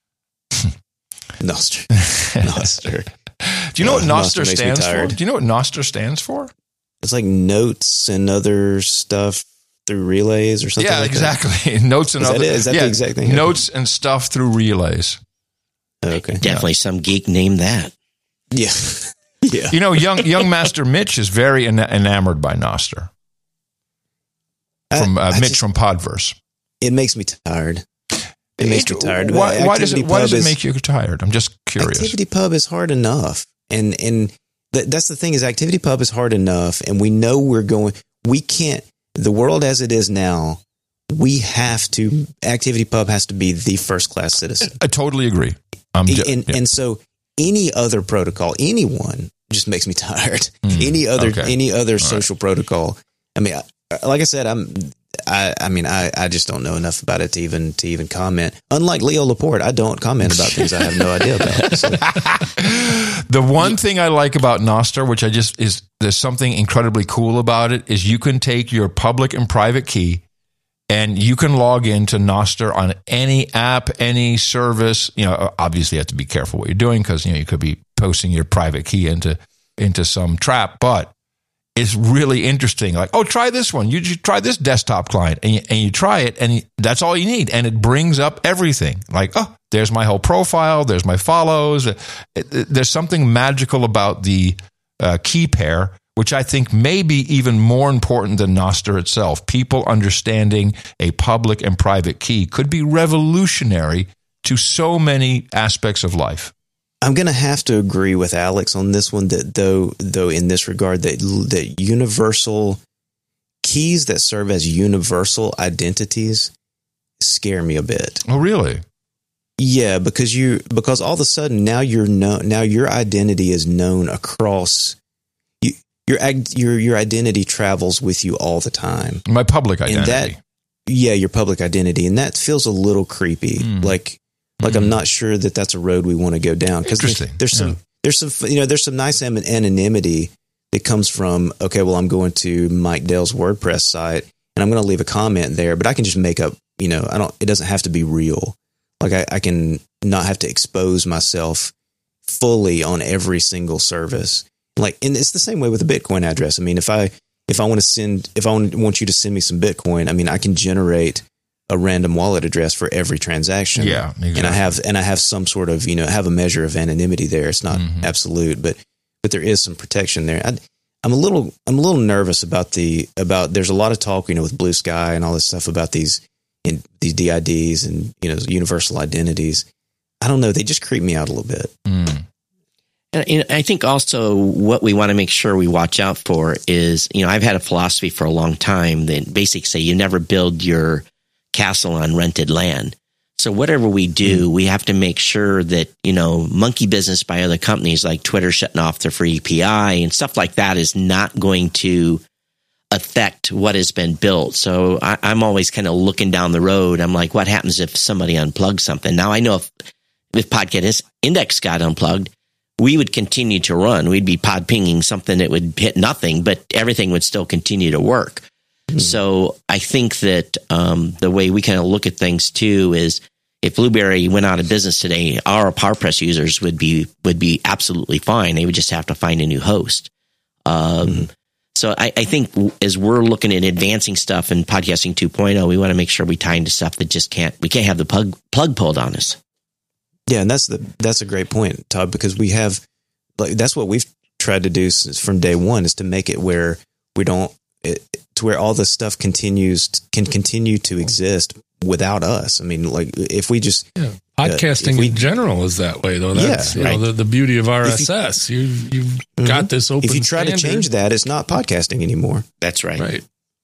Nostr. Do you know what Nostr stands for? Do you know what Nostr stands for? It's like notes and other stuff through relays or something. Yeah, like exactly. That. Notes and other. Is that the exact thing? Notes and stuff through relays. Okay. Definitely some geek named that. Yeah. Yeah. Young Master Mitch is very enamored by Nostr. From Mitch from Podverse. It makes me tired. It makes me tired. Why does it make you tired? I'm just curious. ActivityPub is hard enough. And that's the thing is ActivityPub is hard enough. And we know we can't, the world as it is now, ActivityPub has to be the first class citizen. I totally agree. And so any other protocol, anyone just makes me tired. Any other social protocol. I mean, like I said, I just don't know enough about it to even comment. Unlike Leo Laporte, I don't comment about things I have no idea about. So. The one thing I like about Nostr, which there's something incredibly cool about it, is you can take your public and private key and you can log into Nostr on any app, any service. Obviously you have to be careful what you're doing because you could be posting your private key into some trap, but it's really interesting. Like, oh, try this one. You should try this desktop client, and you try it, and that's all you need, and it brings up everything. Like, oh, there's my whole profile. There's my follows. There's something magical about the key pair, which I think may be even more important than Nostr itself. People understanding a public and private key could be revolutionary to so many aspects of life. I'm going to have to agree with Alex on this one that though in this regard that universal keys that serve as universal identities scare me a bit. Oh, really? Yeah, because all of a sudden now your identity is known across your identity travels with you all the time. My public identity. Your public identity, and that feels a little creepy. I'm not sure that that's a road we want to go down because there's some nice anonymity that comes from, okay, well, I'm going to Mike Dell's WordPress site and I'm going to leave a comment there, but I can just make up, it doesn't have to be real. Like I can not have to expose myself fully on every single service. Like, and it's the same way with a Bitcoin address. I mean, if I want you to send me some Bitcoin, I mean, I can generate a random wallet address for every transaction. Yeah, exactly. And I have some sort of, have a measure of anonymity there. It's not absolute, but there is some protection there. I'm a little nervous about there's a lot of talk, with Blue Sky and all this stuff about these DIDs and, universal identities. I don't know. They just creep me out a little bit. And I think also what we want to make sure we watch out for is, I've had a philosophy for a long time that basically say you never build your castle on rented land. So whatever we do, we have to make sure that, monkey business by other companies like Twitter shutting off their free API and stuff like that is not going to affect what has been built. So I'm always kind of looking down the road. I'm like, what happens if somebody unplugs something? Now I know if Podcast Index got unplugged, we would continue to run. We'd be pod pinging something that would hit nothing, but everything would still continue to work. So I think that the way we kind of look at things too is if Blueberry went out of business today, our PowerPress users would be absolutely fine. They would just have to find a new host. So I think as we're looking at advancing stuff in Podcasting 2.0, we want to make sure we tie into stuff that we can't have the plug pulled on us. Yeah, and that's a great point, Todd, because we have that's what we've tried to do from day one, is to make it where we don't to where all this stuff can continue to exist without us. I mean, like if we just podcasting in general is that way, though. That's the beauty of RSS. You've got this open. If you try to change that, it's not podcasting anymore. That's right. Right.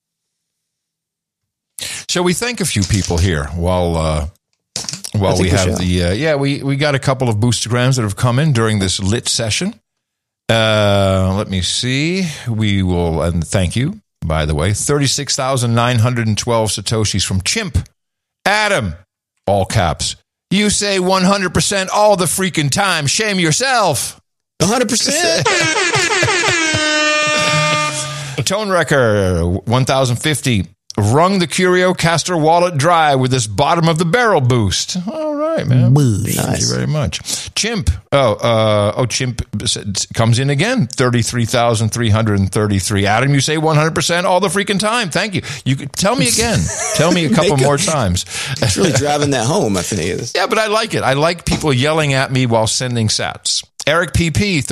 Shall we thank a few people here while we have we got a couple of Boostergrams that have come in during this lit session. Let me see. We will, and thank you, by the way, 36,912 Satoshis from Chimp. Adam, all caps. You say 100% all the freaking time. Shame yourself. 100%. Tone Wrecker, 1,050. Wrung the CurioCaster wallet dry with this bottom of the barrel boost. All right, man. Thank you very much. Chimp. Chimp comes in again. 33,333. Adam, you say 100% all the freaking time. Thank you. You tell me again. Tell me a couple more times. It's really driving that home, I think. Yeah, but I like it. I like people yelling at me while sending sats. Eric PP,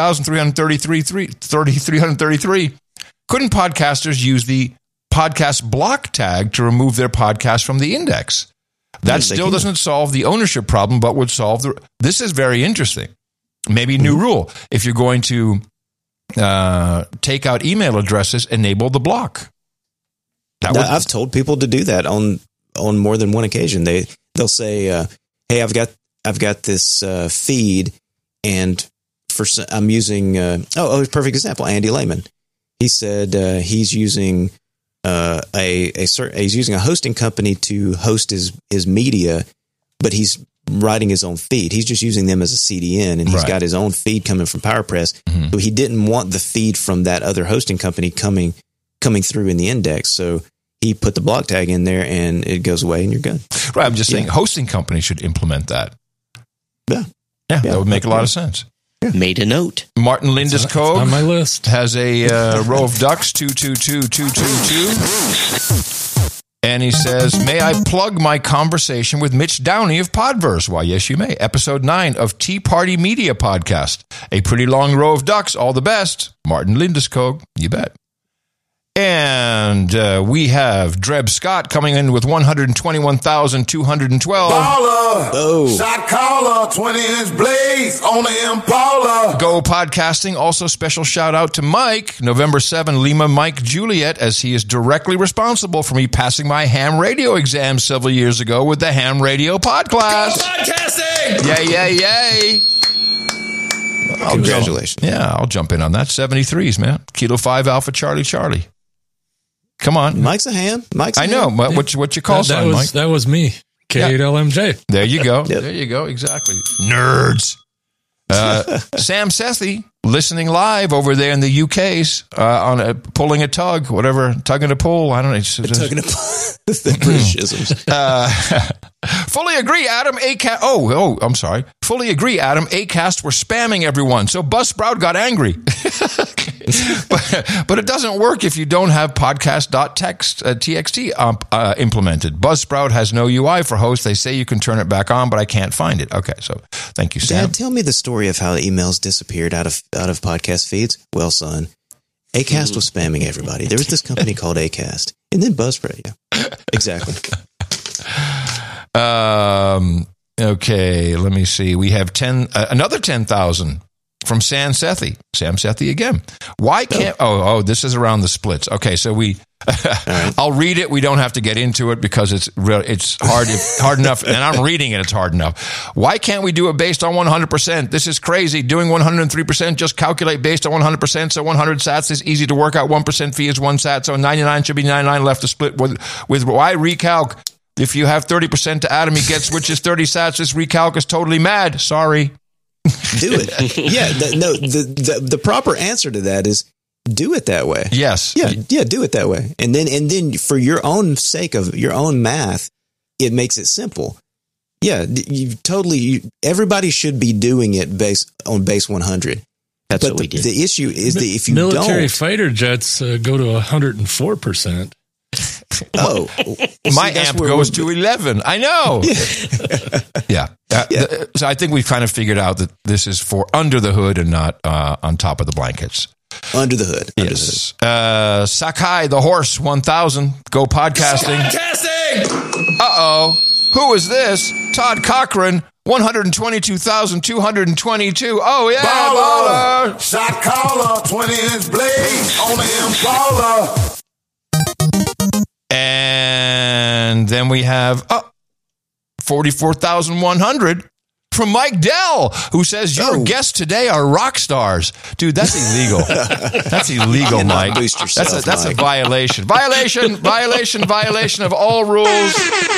33,333. Couldn't podcasters use the podcast block tag to remove their podcast from the index? That still doesn't solve the ownership problem, but would solve this is very interesting. Maybe new rule. If you're going to take out email addresses, enable the block. I've told people to do that on more than one occasion. They'll say, "Hey, I've got this feed, and I'm using a perfect example. Andy Lehman. He said he's using he's using a hosting company to host his media, but he's writing his own feed. He's just using them as a CDN, and he's got his own feed coming from PowerPress. So he didn't want the feed from that other hosting company coming through in the index. So he put the block tag in there, and it goes away, and you're good. Right. I'm just saying, hosting companies should implement that. Yeah, that would make a lot of sense. Yeah. Made a note. Martin Lindeskog on my list has a row of ducks 222222, and he says, "May I plug my conversation with Mitch Downey of Podverse?" Why, yes, you may. Episode 9 of Tea Party Media Podcast. A pretty long row of ducks. All the best, Martin Lindeskog. You bet. And we have Dreb Scott coming in with 121,212. Baller, shot caller, 20-inch blades on the Impala. Go Podcasting. Also special shout out to Mike, November 7, Lima Mike Juliet, as he is directly responsible for me passing my ham radio exam several years ago with the ham radio podcast. Go Podcasting! Yay. Congratulations. I'll jump in on that. 73s, man. Kilo 5 Alpha Charlie. Come on. Mike's a ham. I know. What's your call sign, Mike? That was me. K8LMJ. There you go. Yep. There you go. Exactly. Nerds. Sam Sethi, listening live over there in the UK's on pulling a tug, whatever, tugging a pull. I don't know. Tugging a pull. The Britishisms. Fully agree, Adam. I'm sorry. Fully agree, Adam. Acast were spamming everyone, so Buzzsprout got angry. but it doesn't work if you don't have podcast.txt implemented. Buzzsprout has no UI for hosts. They say you can turn it back on, but I can't find it. Okay, so thank you, Sam. Dad, tell me the story of how the emails disappeared out of podcast feeds. Well, son, Acast was spamming everybody. There was this company called Acast, and then Buzzsprout. Yeah, exactly. Okay, let me see. We have another 10,000 from Sam Sethi. Sam Sethi again. Why can't? This is around the splits. Okay, so I'll read it. We don't have to get into it because it's hard enough, and I'm reading it. It's hard enough. Why can't we do it based on 100%? This is crazy. Doing 103%, just calculate based on 100%. So 100 sats is easy to work out. 1% fee is 1 sat. So 99 should be 99 left to split with why recalc? If you have 30% to Adam, he gets, which is 30 sats. This recalc is totally mad. Sorry. Do it. Yeah. The proper answer to that is do it that way. Yes. Yeah. Do it that way. And then for your own sake of your own math, it makes it simple. Yeah. Everybody should be doing it based on base 100. That's what we did. The issue is that if you military fighter jets go to 104%. Oh, My amp goes to 11. I know. Yeah. So I think we've kind of figured out that this is for under the hood and not on top of the blankets. Under the hood. Yes. Sakai the Horse 1000. Go podcasting. Uh-oh. Who is this? Todd Cochran. 122,222. Oh, yeah. Baller. Shot caller. 20-inch blade on the Impala. And then we have 44,100 from Mike Dell, who says, your guests today are rock stars. Dude, that's illegal. That's illegal, Mike. Boost yourself, That's Mike. a violation. Violation of all rules.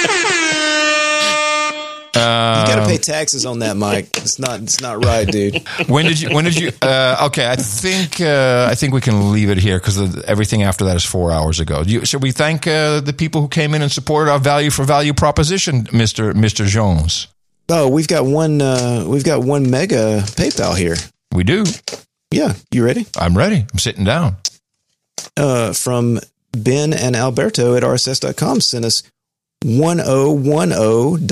You got to pay taxes on that, Mike. It's not right, dude. When did you, okay, I think we can leave it here because everything after that is 4 hours ago. Should we thank the people who came in and supported our value for value proposition, Mr. Jones? Oh, we've got one mega PayPal here. We do. Yeah. You ready? I'm ready. I'm sitting down. From Ben and Alberto at RSS.com sent us 1010.10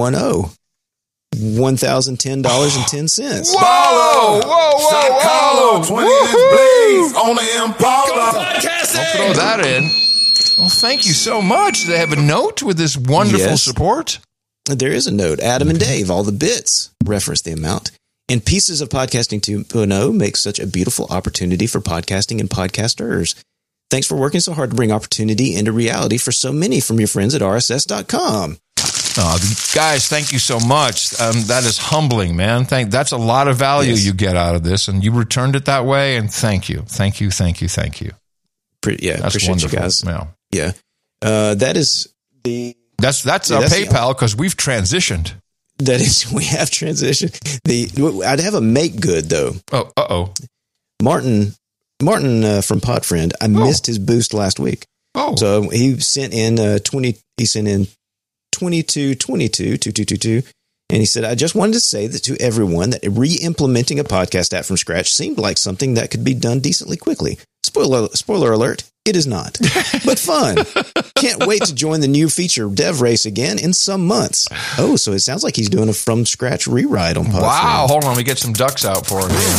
$1,010.10. Whoa! Shot caller. 20-inch blades on the Impala. I'll throw that in. Well, thank you so much. They have a note with this wonderful support. There is a note. Adam and Dave, all the bits, reference the amount. And Pieces of Podcasting 2.0 makes such a beautiful opportunity for podcasting and podcasters. Thanks for working so hard to bring opportunity into reality for so many from your friends at RSS.com. Oh, guys, thank you so much. That is humbling, man. That's a lot of value you get out of this, and you returned it that way, and thank you. Thank you. That's appreciate wonderful. You guys. Yeah. That is the... That's our PayPal because we've transitioned. That is, we have transitioned. I'd have a make good though. Oh, uh-oh. Martin from Podfriend. I missed his boost last week. Oh, so he sent in 2222, and he said, I just wanted to say that to everyone that re-implementing a podcast app from scratch seemed like something that could be done decently quickly. Spoiler alert, it is not, but fun. Can't wait to join the new feature dev race again in some months. Oh, so it sounds like he's doing a from scratch rewrite on Podfriend. Wow, hold on, we get some ducks out for him here.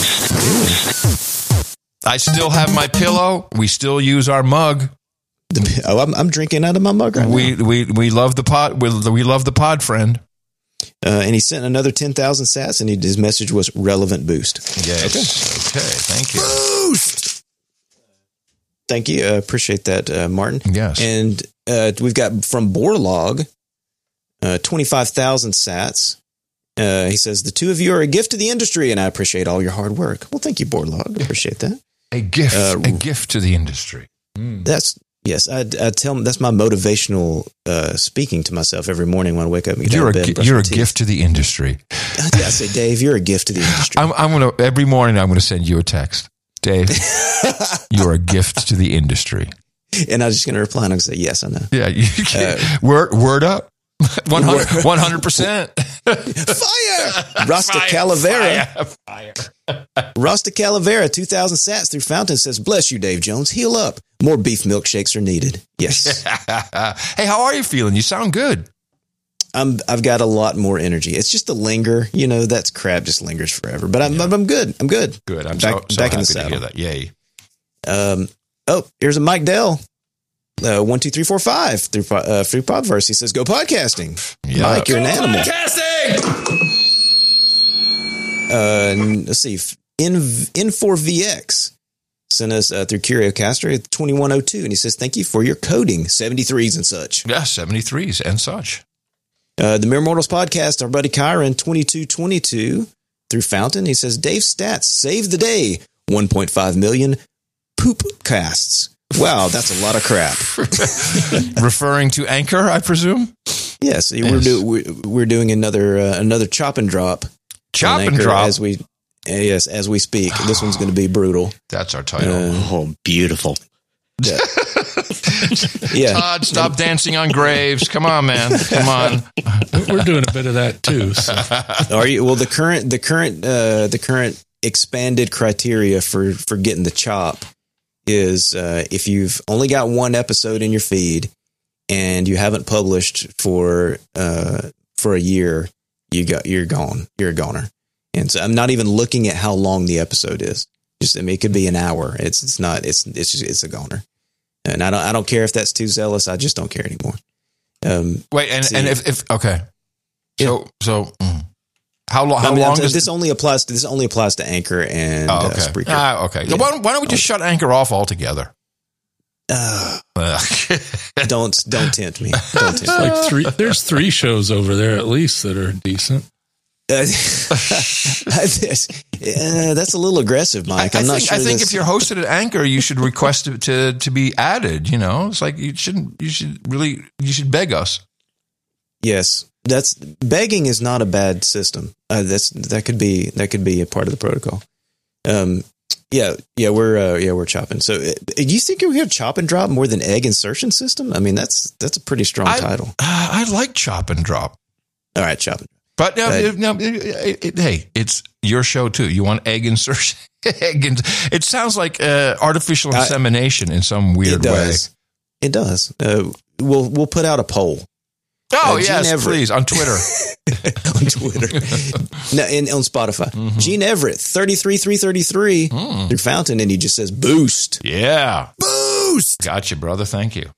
I still have my pillow. We still use our mug. I'm drinking out of my mug right now. We love the pod. We love the pod friend. And he sent another 10,000 sats, and his message was relevant boost. Yes. Okay. Thank you. Boost. Thank you. Appreciate that, Martin. Yes. And we've got from Borlog, 25,000 sats. He says, the two of you are a gift to the industry, and I appreciate all your hard work. Well, thank you, Borlog. Appreciate that. A gift to the industry. Yes, I tell him that's my motivational speaking to myself every morning when I wake up and get You're out of bed. You're a gift to the industry. I say, Dave, you're a gift to the industry. Every morning I'm gonna send you a text, Dave. You're a gift to the industry, and I'm just gonna reply and I'm gonna say, yes, I know. Yeah, word up. 100%. Fire! Rasta Calavera. Rasta Calavera, 2,000 sats through Fountain says, bless you, Dave Jones. Heal up. More beef milkshakes are needed. Yes. Hey, how are you feeling? You sound good. I've got a lot more energy. It's just the linger. You know, that's crap just lingers forever. But I'm good. I'm good. Good. I'm back so in happy the saddle. to hear that. Yay. Here's a Mike Dell. 1, 2, 3, 4, 5 through Podverse. He says, "Go podcasting, Mike. You're an animal." Let's see. N4VX sent us through CurioCaster 2102, and he says, "Thank you for your coding, 73s and such." Yeah, 73s and such. The Mere Mortals podcast. Our buddy Kyron 2222 through Fountain. He says, "Dave stats save the day. 1.5 million poop casts." Wow, that's a lot of crap. Referring to Anchor, I presume. Yes, we're doing another chop and drop. Chop and drop as we speak. This one's going to be brutal. That's our title. Beautiful. Yeah. Todd, stop dancing on graves. Come on, man. Come on. We're doing a bit of that too. So. Are you? Well, the current expanded criteria for getting the chop is if you've only got one episode in your feed and you haven't published for a year, you're gone. You're a goner. And so I'm not even looking at how long the episode is. Just, I mean, it could be an hour. It's a goner. And I don't care if that's too zealous. I just don't care anymore. Wait, if okay. So how long does this only applies to Anchor and Spreaker. Okay. Why don't we just shut Anchor off altogether? Don't tempt me. Don't tempt me. There's 3 shows over there at least that are decent. That's a little aggressive, Mike. I'm not sure. I think if you're hosted at Anchor, you should request it to be added. You know, it's like you should beg us. Yes, begging is not a bad system. That could be a part of the protocol. We're chopping. So, do you think we have chop and drop more than egg insertion system? I mean, that's a pretty strong title. I like chop and drop. All right, chop and drop. But hey, it's your show too. You want egg insertion? It sounds like artificial insemination in some weird way. It does. We'll put out a poll. Oh yes, please, on Twitter. On Twitter. No, on Spotify. Mm-hmm. Gene Everett 33333 through Fountain, and he just says boost. Yeah, boost. Gotcha, brother. Thank you.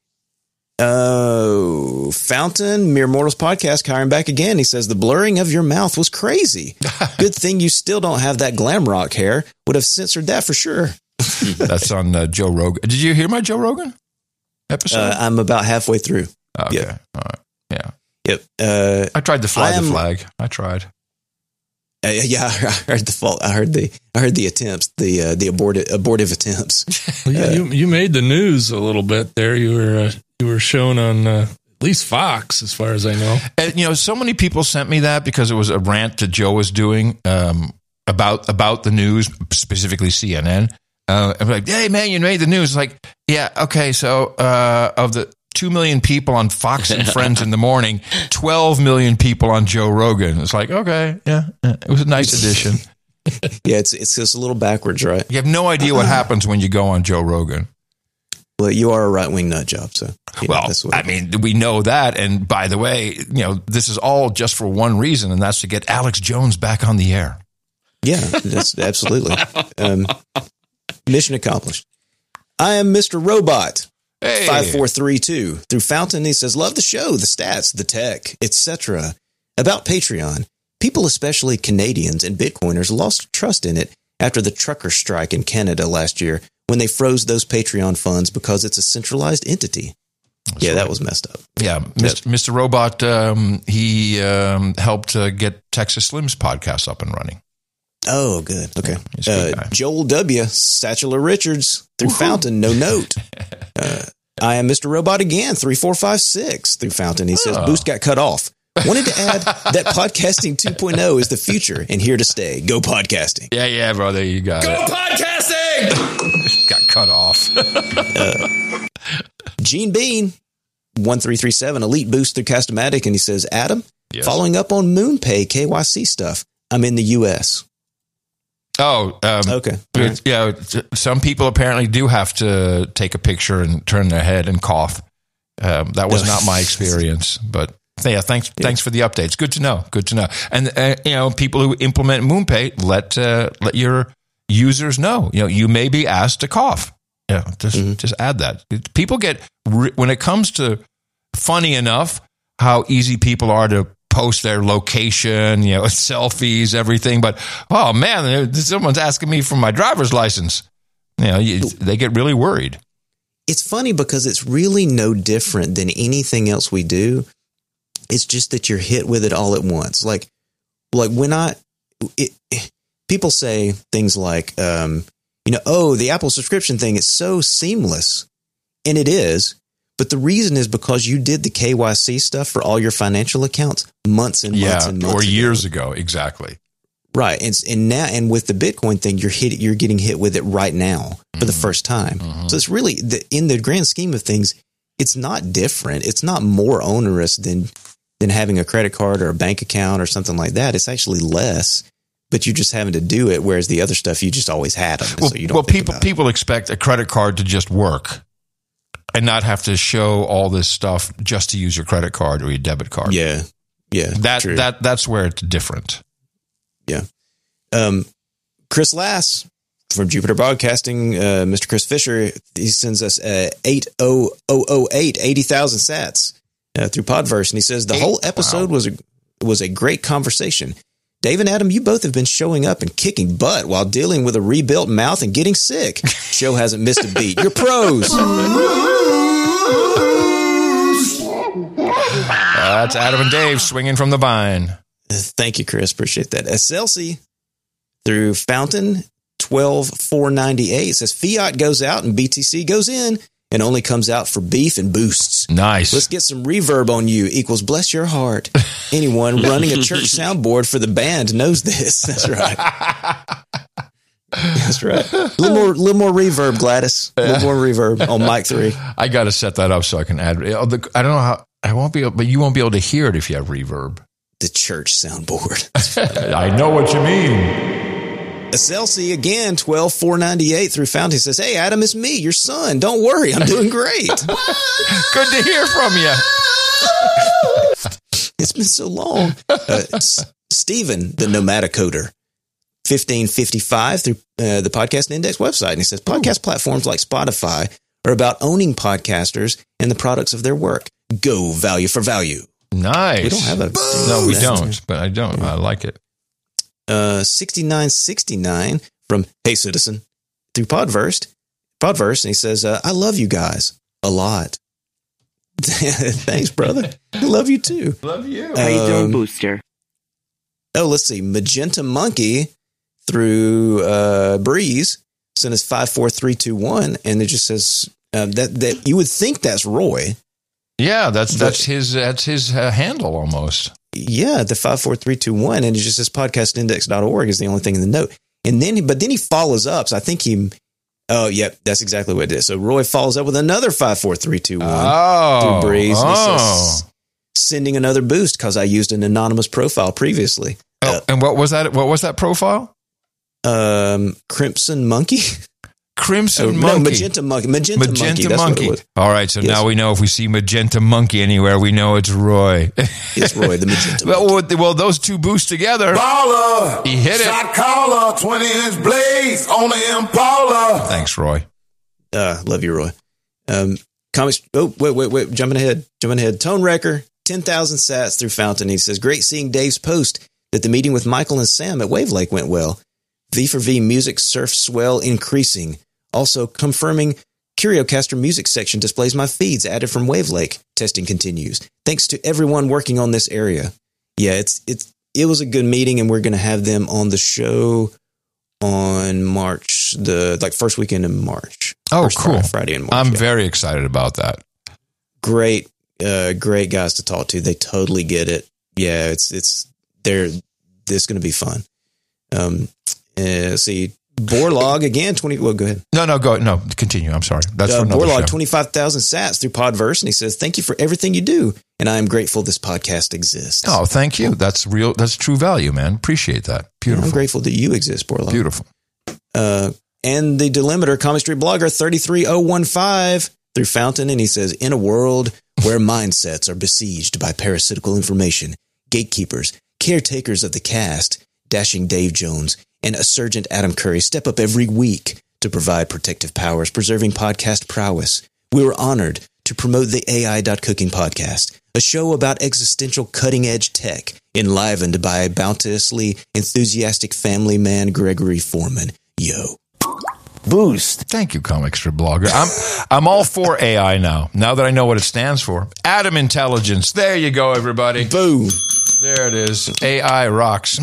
Fountain, Mere Mortals podcast, Kyron back again. He says the blurring of your mouth was crazy. Good thing you still don't have that glam rock hair. Would have censored that for sure. That's on Joe Rogan. Did you hear my Joe Rogan episode? I'm about halfway through. Okay. Yep. All right. Yeah. Yep. I tried to fly the flag. I tried. Yeah, I heard the fault. I heard the attempts, the abortive attempts. Well, you made the news a little bit there. You were shown on at least Fox, as far as I know. And, so many people sent me that because it was a rant that Joe was doing about the news, specifically CNN. I'm like, hey man, you made the news. Like, yeah, okay. So of the 2 million people on Fox and Friends in the morning, 12 million people on Joe Rogan. It's like, okay, yeah, it was a nice addition. Yeah, it's just a little backwards, right? You have no idea what happens when you go on Joe Rogan. Well, you are a right-wing nut job, so. We know that. And by the way, this is all just for one reason, and that's to get Alex Jones back on the air. Yeah, that's absolutely. Mission accomplished. I am Mr. Robot. Hey. 5432 through Fountain. He says, love the show, the stats, the tech, etc. About Patreon, people, especially Canadians and Bitcoiners, lost trust in it after the trucker strike in Canada last year when they froze those Patreon funds because it's a centralized entity. That's right. That was messed up. Yeah. Mr. Robot, he helped get Texas Slim's podcast up and running. Oh, good. Okay. Joel W. Satchler Richards through Fountain, no note. I am Mr. Robot again, 3456 through Fountain. He says, Boost got cut off. Wanted to add that podcasting 2.0 is the future and here to stay. Go podcasting. Yeah, brother. You got it. Go podcasting! Got cut off. Gene Bean, 1337, Elite Boost through Castomatic. And he says, Adam, following up on MoonPay KYC stuff, I'm in the U.S. Oh, okay. Right. Yeah, some people apparently do have to take a picture and turn their head and cough. That was not my experience, but yeah, thanks for the updates. Good to know. And people who implement MoonPay, let your users know. You may be asked to cough. Yeah, just add that. People get when it comes to funny enough how easy people are to post their location, selfies, everything. But, oh, man, someone's asking me for my driver's license. They get really worried. It's funny because it's really no different than anything else we do. It's just that you're hit with it all at once. Like when people say things like, the Apple subscription thing is so seamless. And it is. But the reason is because you did the KYC stuff for all your financial accounts months and months or years ago. Exactly. Right. And now, and with the Bitcoin thing, you're getting hit with it right now for the first time. Mm-hmm. So it's really, in the grand scheme of things, it's not different. It's not more onerous than having a credit card or a bank account or something like that. It's actually less, but you're just having to do it. Whereas the other stuff, you just always had them. So you don't people expect a credit card to just work. and not have to show all this stuff just to use your credit card or your debit card. Yeah. True. That's where it's different. Yeah. Chris Lass from Jupiter Broadcasting, Mr. Chris Fisher, he sends us 80,000 sats through Podverse, and he says the whole episode was a great conversation. Dave and Adam, you both have been showing up and kicking butt while dealing with a rebuilt mouth and getting sick. Show hasn't missed a beat. You're pros. That's Adam and Dave swinging from the vine. Thank you, Chris. Appreciate that. SLC through Fountain 12,498 says Fiat goes out and BTC goes in and only comes out for beef and boosts. Nice. Let's get some reverb on you equals bless your heart. Anyone running a church soundboard for the band knows this. That's right. That's right. A little more reverb, Gladys. A little more reverb on mic 3. I got to set that up so I can add. I don't know how. I won't be able, but you won't be able to hear it if you have reverb. The church soundboard. I know what you mean. SLC again, 12,498 through Fountain says, hey, Adam, it's me, your son. Don't worry, I'm doing great. Good to hear from you. It's been so long. Stephen, the Nomadicoder, 1555 through the Podcast Index website. And he says, podcast platforms like Spotify are about owning podcasters and the products of their work. Go value for value. Nice. We don't have a... No, we don't, but I don't. I like it. 6969 from Hey Citizen through Podverse, and he says, I love you guys a lot. Thanks, brother. I love you too. Love you. How you doing, Booster? Oh, let's see. Magenta Monkey through Breeze sent us 54321, and it just says that you would think that's Roy. Yeah, that's his handle almost. Yeah, the 54321, and it just says podcastindex.org is the only thing in the note. And then he follows up. So I think that's exactly what it is. So Roy follows up with another 54321 through Breeze. And he says, sending another boost because I used an anonymous profile previously. And what was that? What was that profile? Crimson Monkey. Crimson Monkey. No, Magenta Monkey. Magenta Monkey. That's what it was. All right, so now we know if we see Magenta Monkey anywhere, we know it's Roy. It's Roy, the Magenta Monkey. Well, those two boosts together. Baller. He hit it. Shot caller, 20-inch blaze on the Impala. Thanks, Roy. Love you, Roy. Comics. Oh, wait. Jumping ahead. Tone Wrecker, 10,000 sats through Fountain. He says, great seeing Dave's post that the meeting with Michael and Sam at Wave Lake went well. V for V music surf swell increasing. Also confirming Curiocaster music section displays my feeds added from Wave Lake. Testing continues. Thanks to everyone working on this area. Yeah, it was a good meeting, and we're going to have them on the show on March, the first weekend in March. Oh, cool. Friday in March. I'm very excited about that. Great guys to talk to. They totally get it. Yeah, it's going to be fun. Let's see. Borlog again, 20. Well, go ahead. No, continue. I'm sorry. That's for another Borlog, show. 25,000 sats through Podverse, and he says, "Thank you for everything you do, and I am grateful this podcast exists." Oh, thank you. That's real. That's true value, man. Appreciate that. Beautiful. I'm grateful that you exist, Borlog. Beautiful. And the Delimiter, Comic Street Blogger 33015 through Fountain, and he says, "In a world where mindsets are besieged by parasitical information, gatekeepers, caretakers of the cast, dashing Dave Jones, and Assurgent Adam Curry step up every week to provide protective powers, preserving podcast prowess. We were honored to promote the AI.Cooking podcast, a show about existential cutting-edge tech, enlivened by a bounteously enthusiastic family man, Gregory Foreman. Yo." Boost. Thank you, Comic Strip Blogger. I'm all for AI now that I know what it stands for. Adam Intelligence. There you go, everybody. Boom. There it is. AI rocks.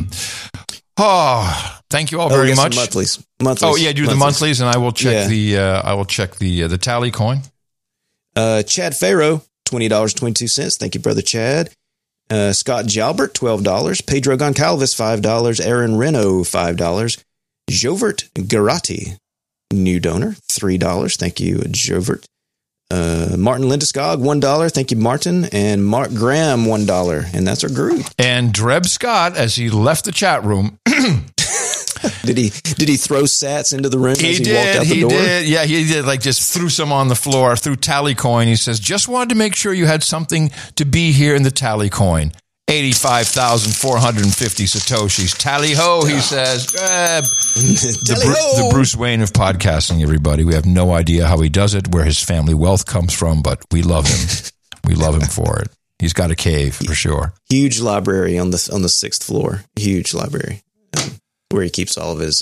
Oh, thank you all very much. Monthlies. Oh yeah, do the monthlies, and I will check the tally coin. Chad Farrow, $20.22. Thank you, brother Chad. Scott Jalbert, $12. Pedro Goncalves, $5. Aaron Reno, $5. Jovert Garati, new donor, $3. Thank you, Jovert. Martin Lindeskog, $1. Thank you, Martin. And Mark Graham, $1. And that's our group. And Dreb Scott, as he left the chat room, Did he throw sats into the room as he walked out the He door? did. Yeah, he did. Like just threw some on the floor, threw tally coin. He says, just wanted to make sure you had something to be here in the tally coin. 85,450 Satoshis. Tally ho, he says. The Bruce Wayne of podcasting, everybody. We have no idea how he does it, where his family wealth comes from, but we love him. We love him for it. He's got a cave for sure. Huge library on the 6th floor. Huge library where he keeps all of his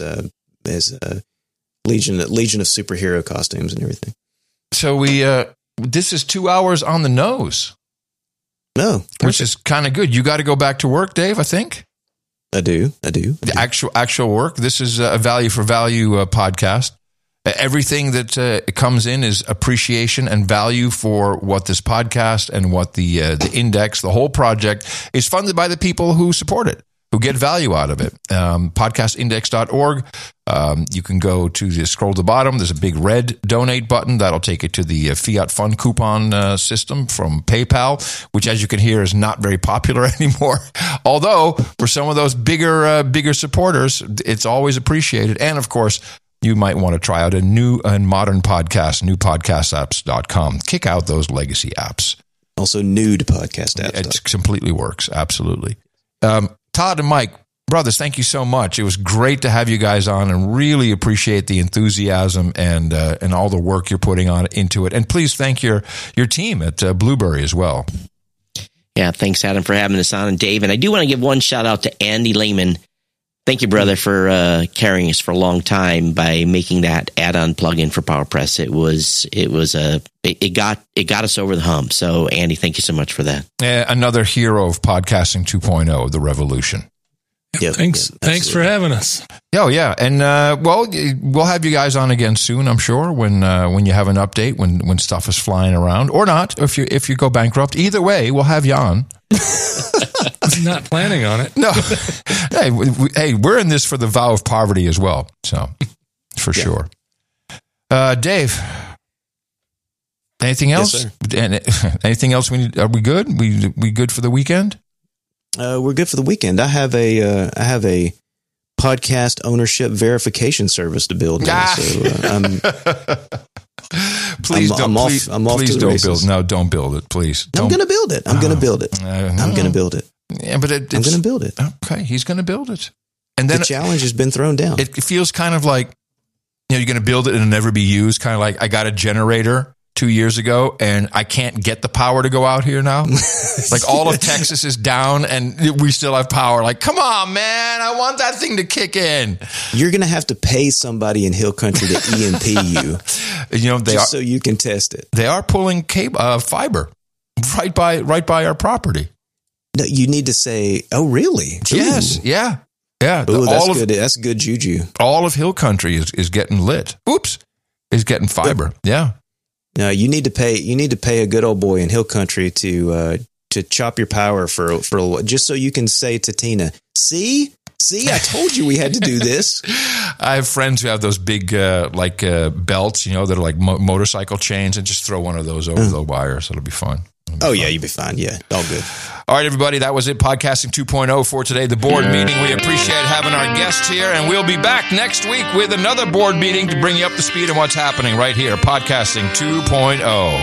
Legion of superhero costumes and everything. So this is 2 hours on the nose. No, which is kind of good. You got to go back to work, Dave, I think. I do. The actual work. This is a value for value podcast. Everything that comes in is appreciation and value for what this podcast and what the index, the whole project is funded by the people who support it, who get value out of it. Podcastindex.org. You can go to scroll to the bottom. There's a big red donate button. That'll take you to the Fiat Fund coupon system from PayPal, which, as you can hear, is not very popular anymore. Although, for some of those bigger supporters, it's always appreciated. And, of course, you might want to try out a new and modern podcast, newpodcastapps.com. Kick out those legacy apps. Also, nude podcast apps. It completely works. Absolutely. Todd and Mike, brothers, thank you so much. It was great to have you guys on and really appreciate the enthusiasm and all the work you're putting into it. And please thank your team at Blueberry as well. Yeah, thanks, Adam, for having us on. And Dave, and I do want to give one shout out to Andy Lehman. Thank you, brother, for carrying us for a long time by making that add-on plugin for PowerPress. It got us over the hump. So, Andy, thank you so much for that. Another hero of podcasting 2.0, the revolution. Yep, thanks for having us. Oh yeah, and we'll have you guys on again soon, I'm sure, when you have an update, when stuff is flying around, or not. If you go bankrupt, either way, we'll have you on. Not planning on it. No. Hey, we're in this for the vow of poverty as well. So, for sure. Dave, anything else? Yes, sir. Anything else? Are we good? We good for the weekend? We're good for the weekend. I have a podcast ownership verification service to build now. So please don't. I'm please, off please to the don't races. build. No, don't build it, please. I'm going to build it. I'm going to build it. I'm going to build it. Yeah, but I'm going to build it. Okay, he's going to build it. And then the challenge has been thrown down. It feels kind of like, you're going to build it and it'll never be used. Kind of like, I got a generator 2 years ago and I can't get the power to go out here now. Like all of Texas is down and we still have power. Like, come on, man. I want that thing to kick in. You're going to have to pay somebody in Hill Country to EMP you. So you can test it. They are pulling cable, fiber right by our property. No, you need to say, oh, really? Ooh. Yes. Yeah. Yeah. Ooh, good. That's good juju. All of Hill Country is getting lit. Oops. Is getting fiber. Yeah. No, you need to pay a good old boy in Hill Country to chop your power for a little, just so you can say to Tina, see, I told you we had to do this. I have friends who have those big belts, that are like motorcycle chains, and just throw one of those over the wire, so it'll be fun. Yeah, you'll be fine. Yeah, all good. All right, everybody, that was it. Podcasting 2.0 for today, the board meeting. We appreciate having our guests here, and we'll be back next week with another board meeting to bring you up to speed on what's happening right here, Podcasting 2.0.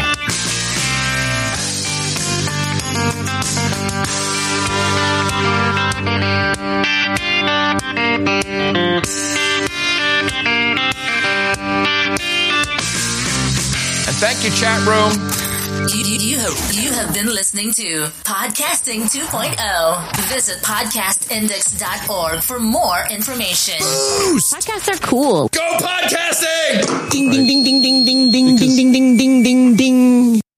And thank you, chat room. You have been listening to Podcasting 2.0. Visit podcastindex.org for more information. Podcasts are cool. Go podcasting! Ding, ding, ding, ding, ding, ding, ding, ding, ding, ding, ding, ding, ding.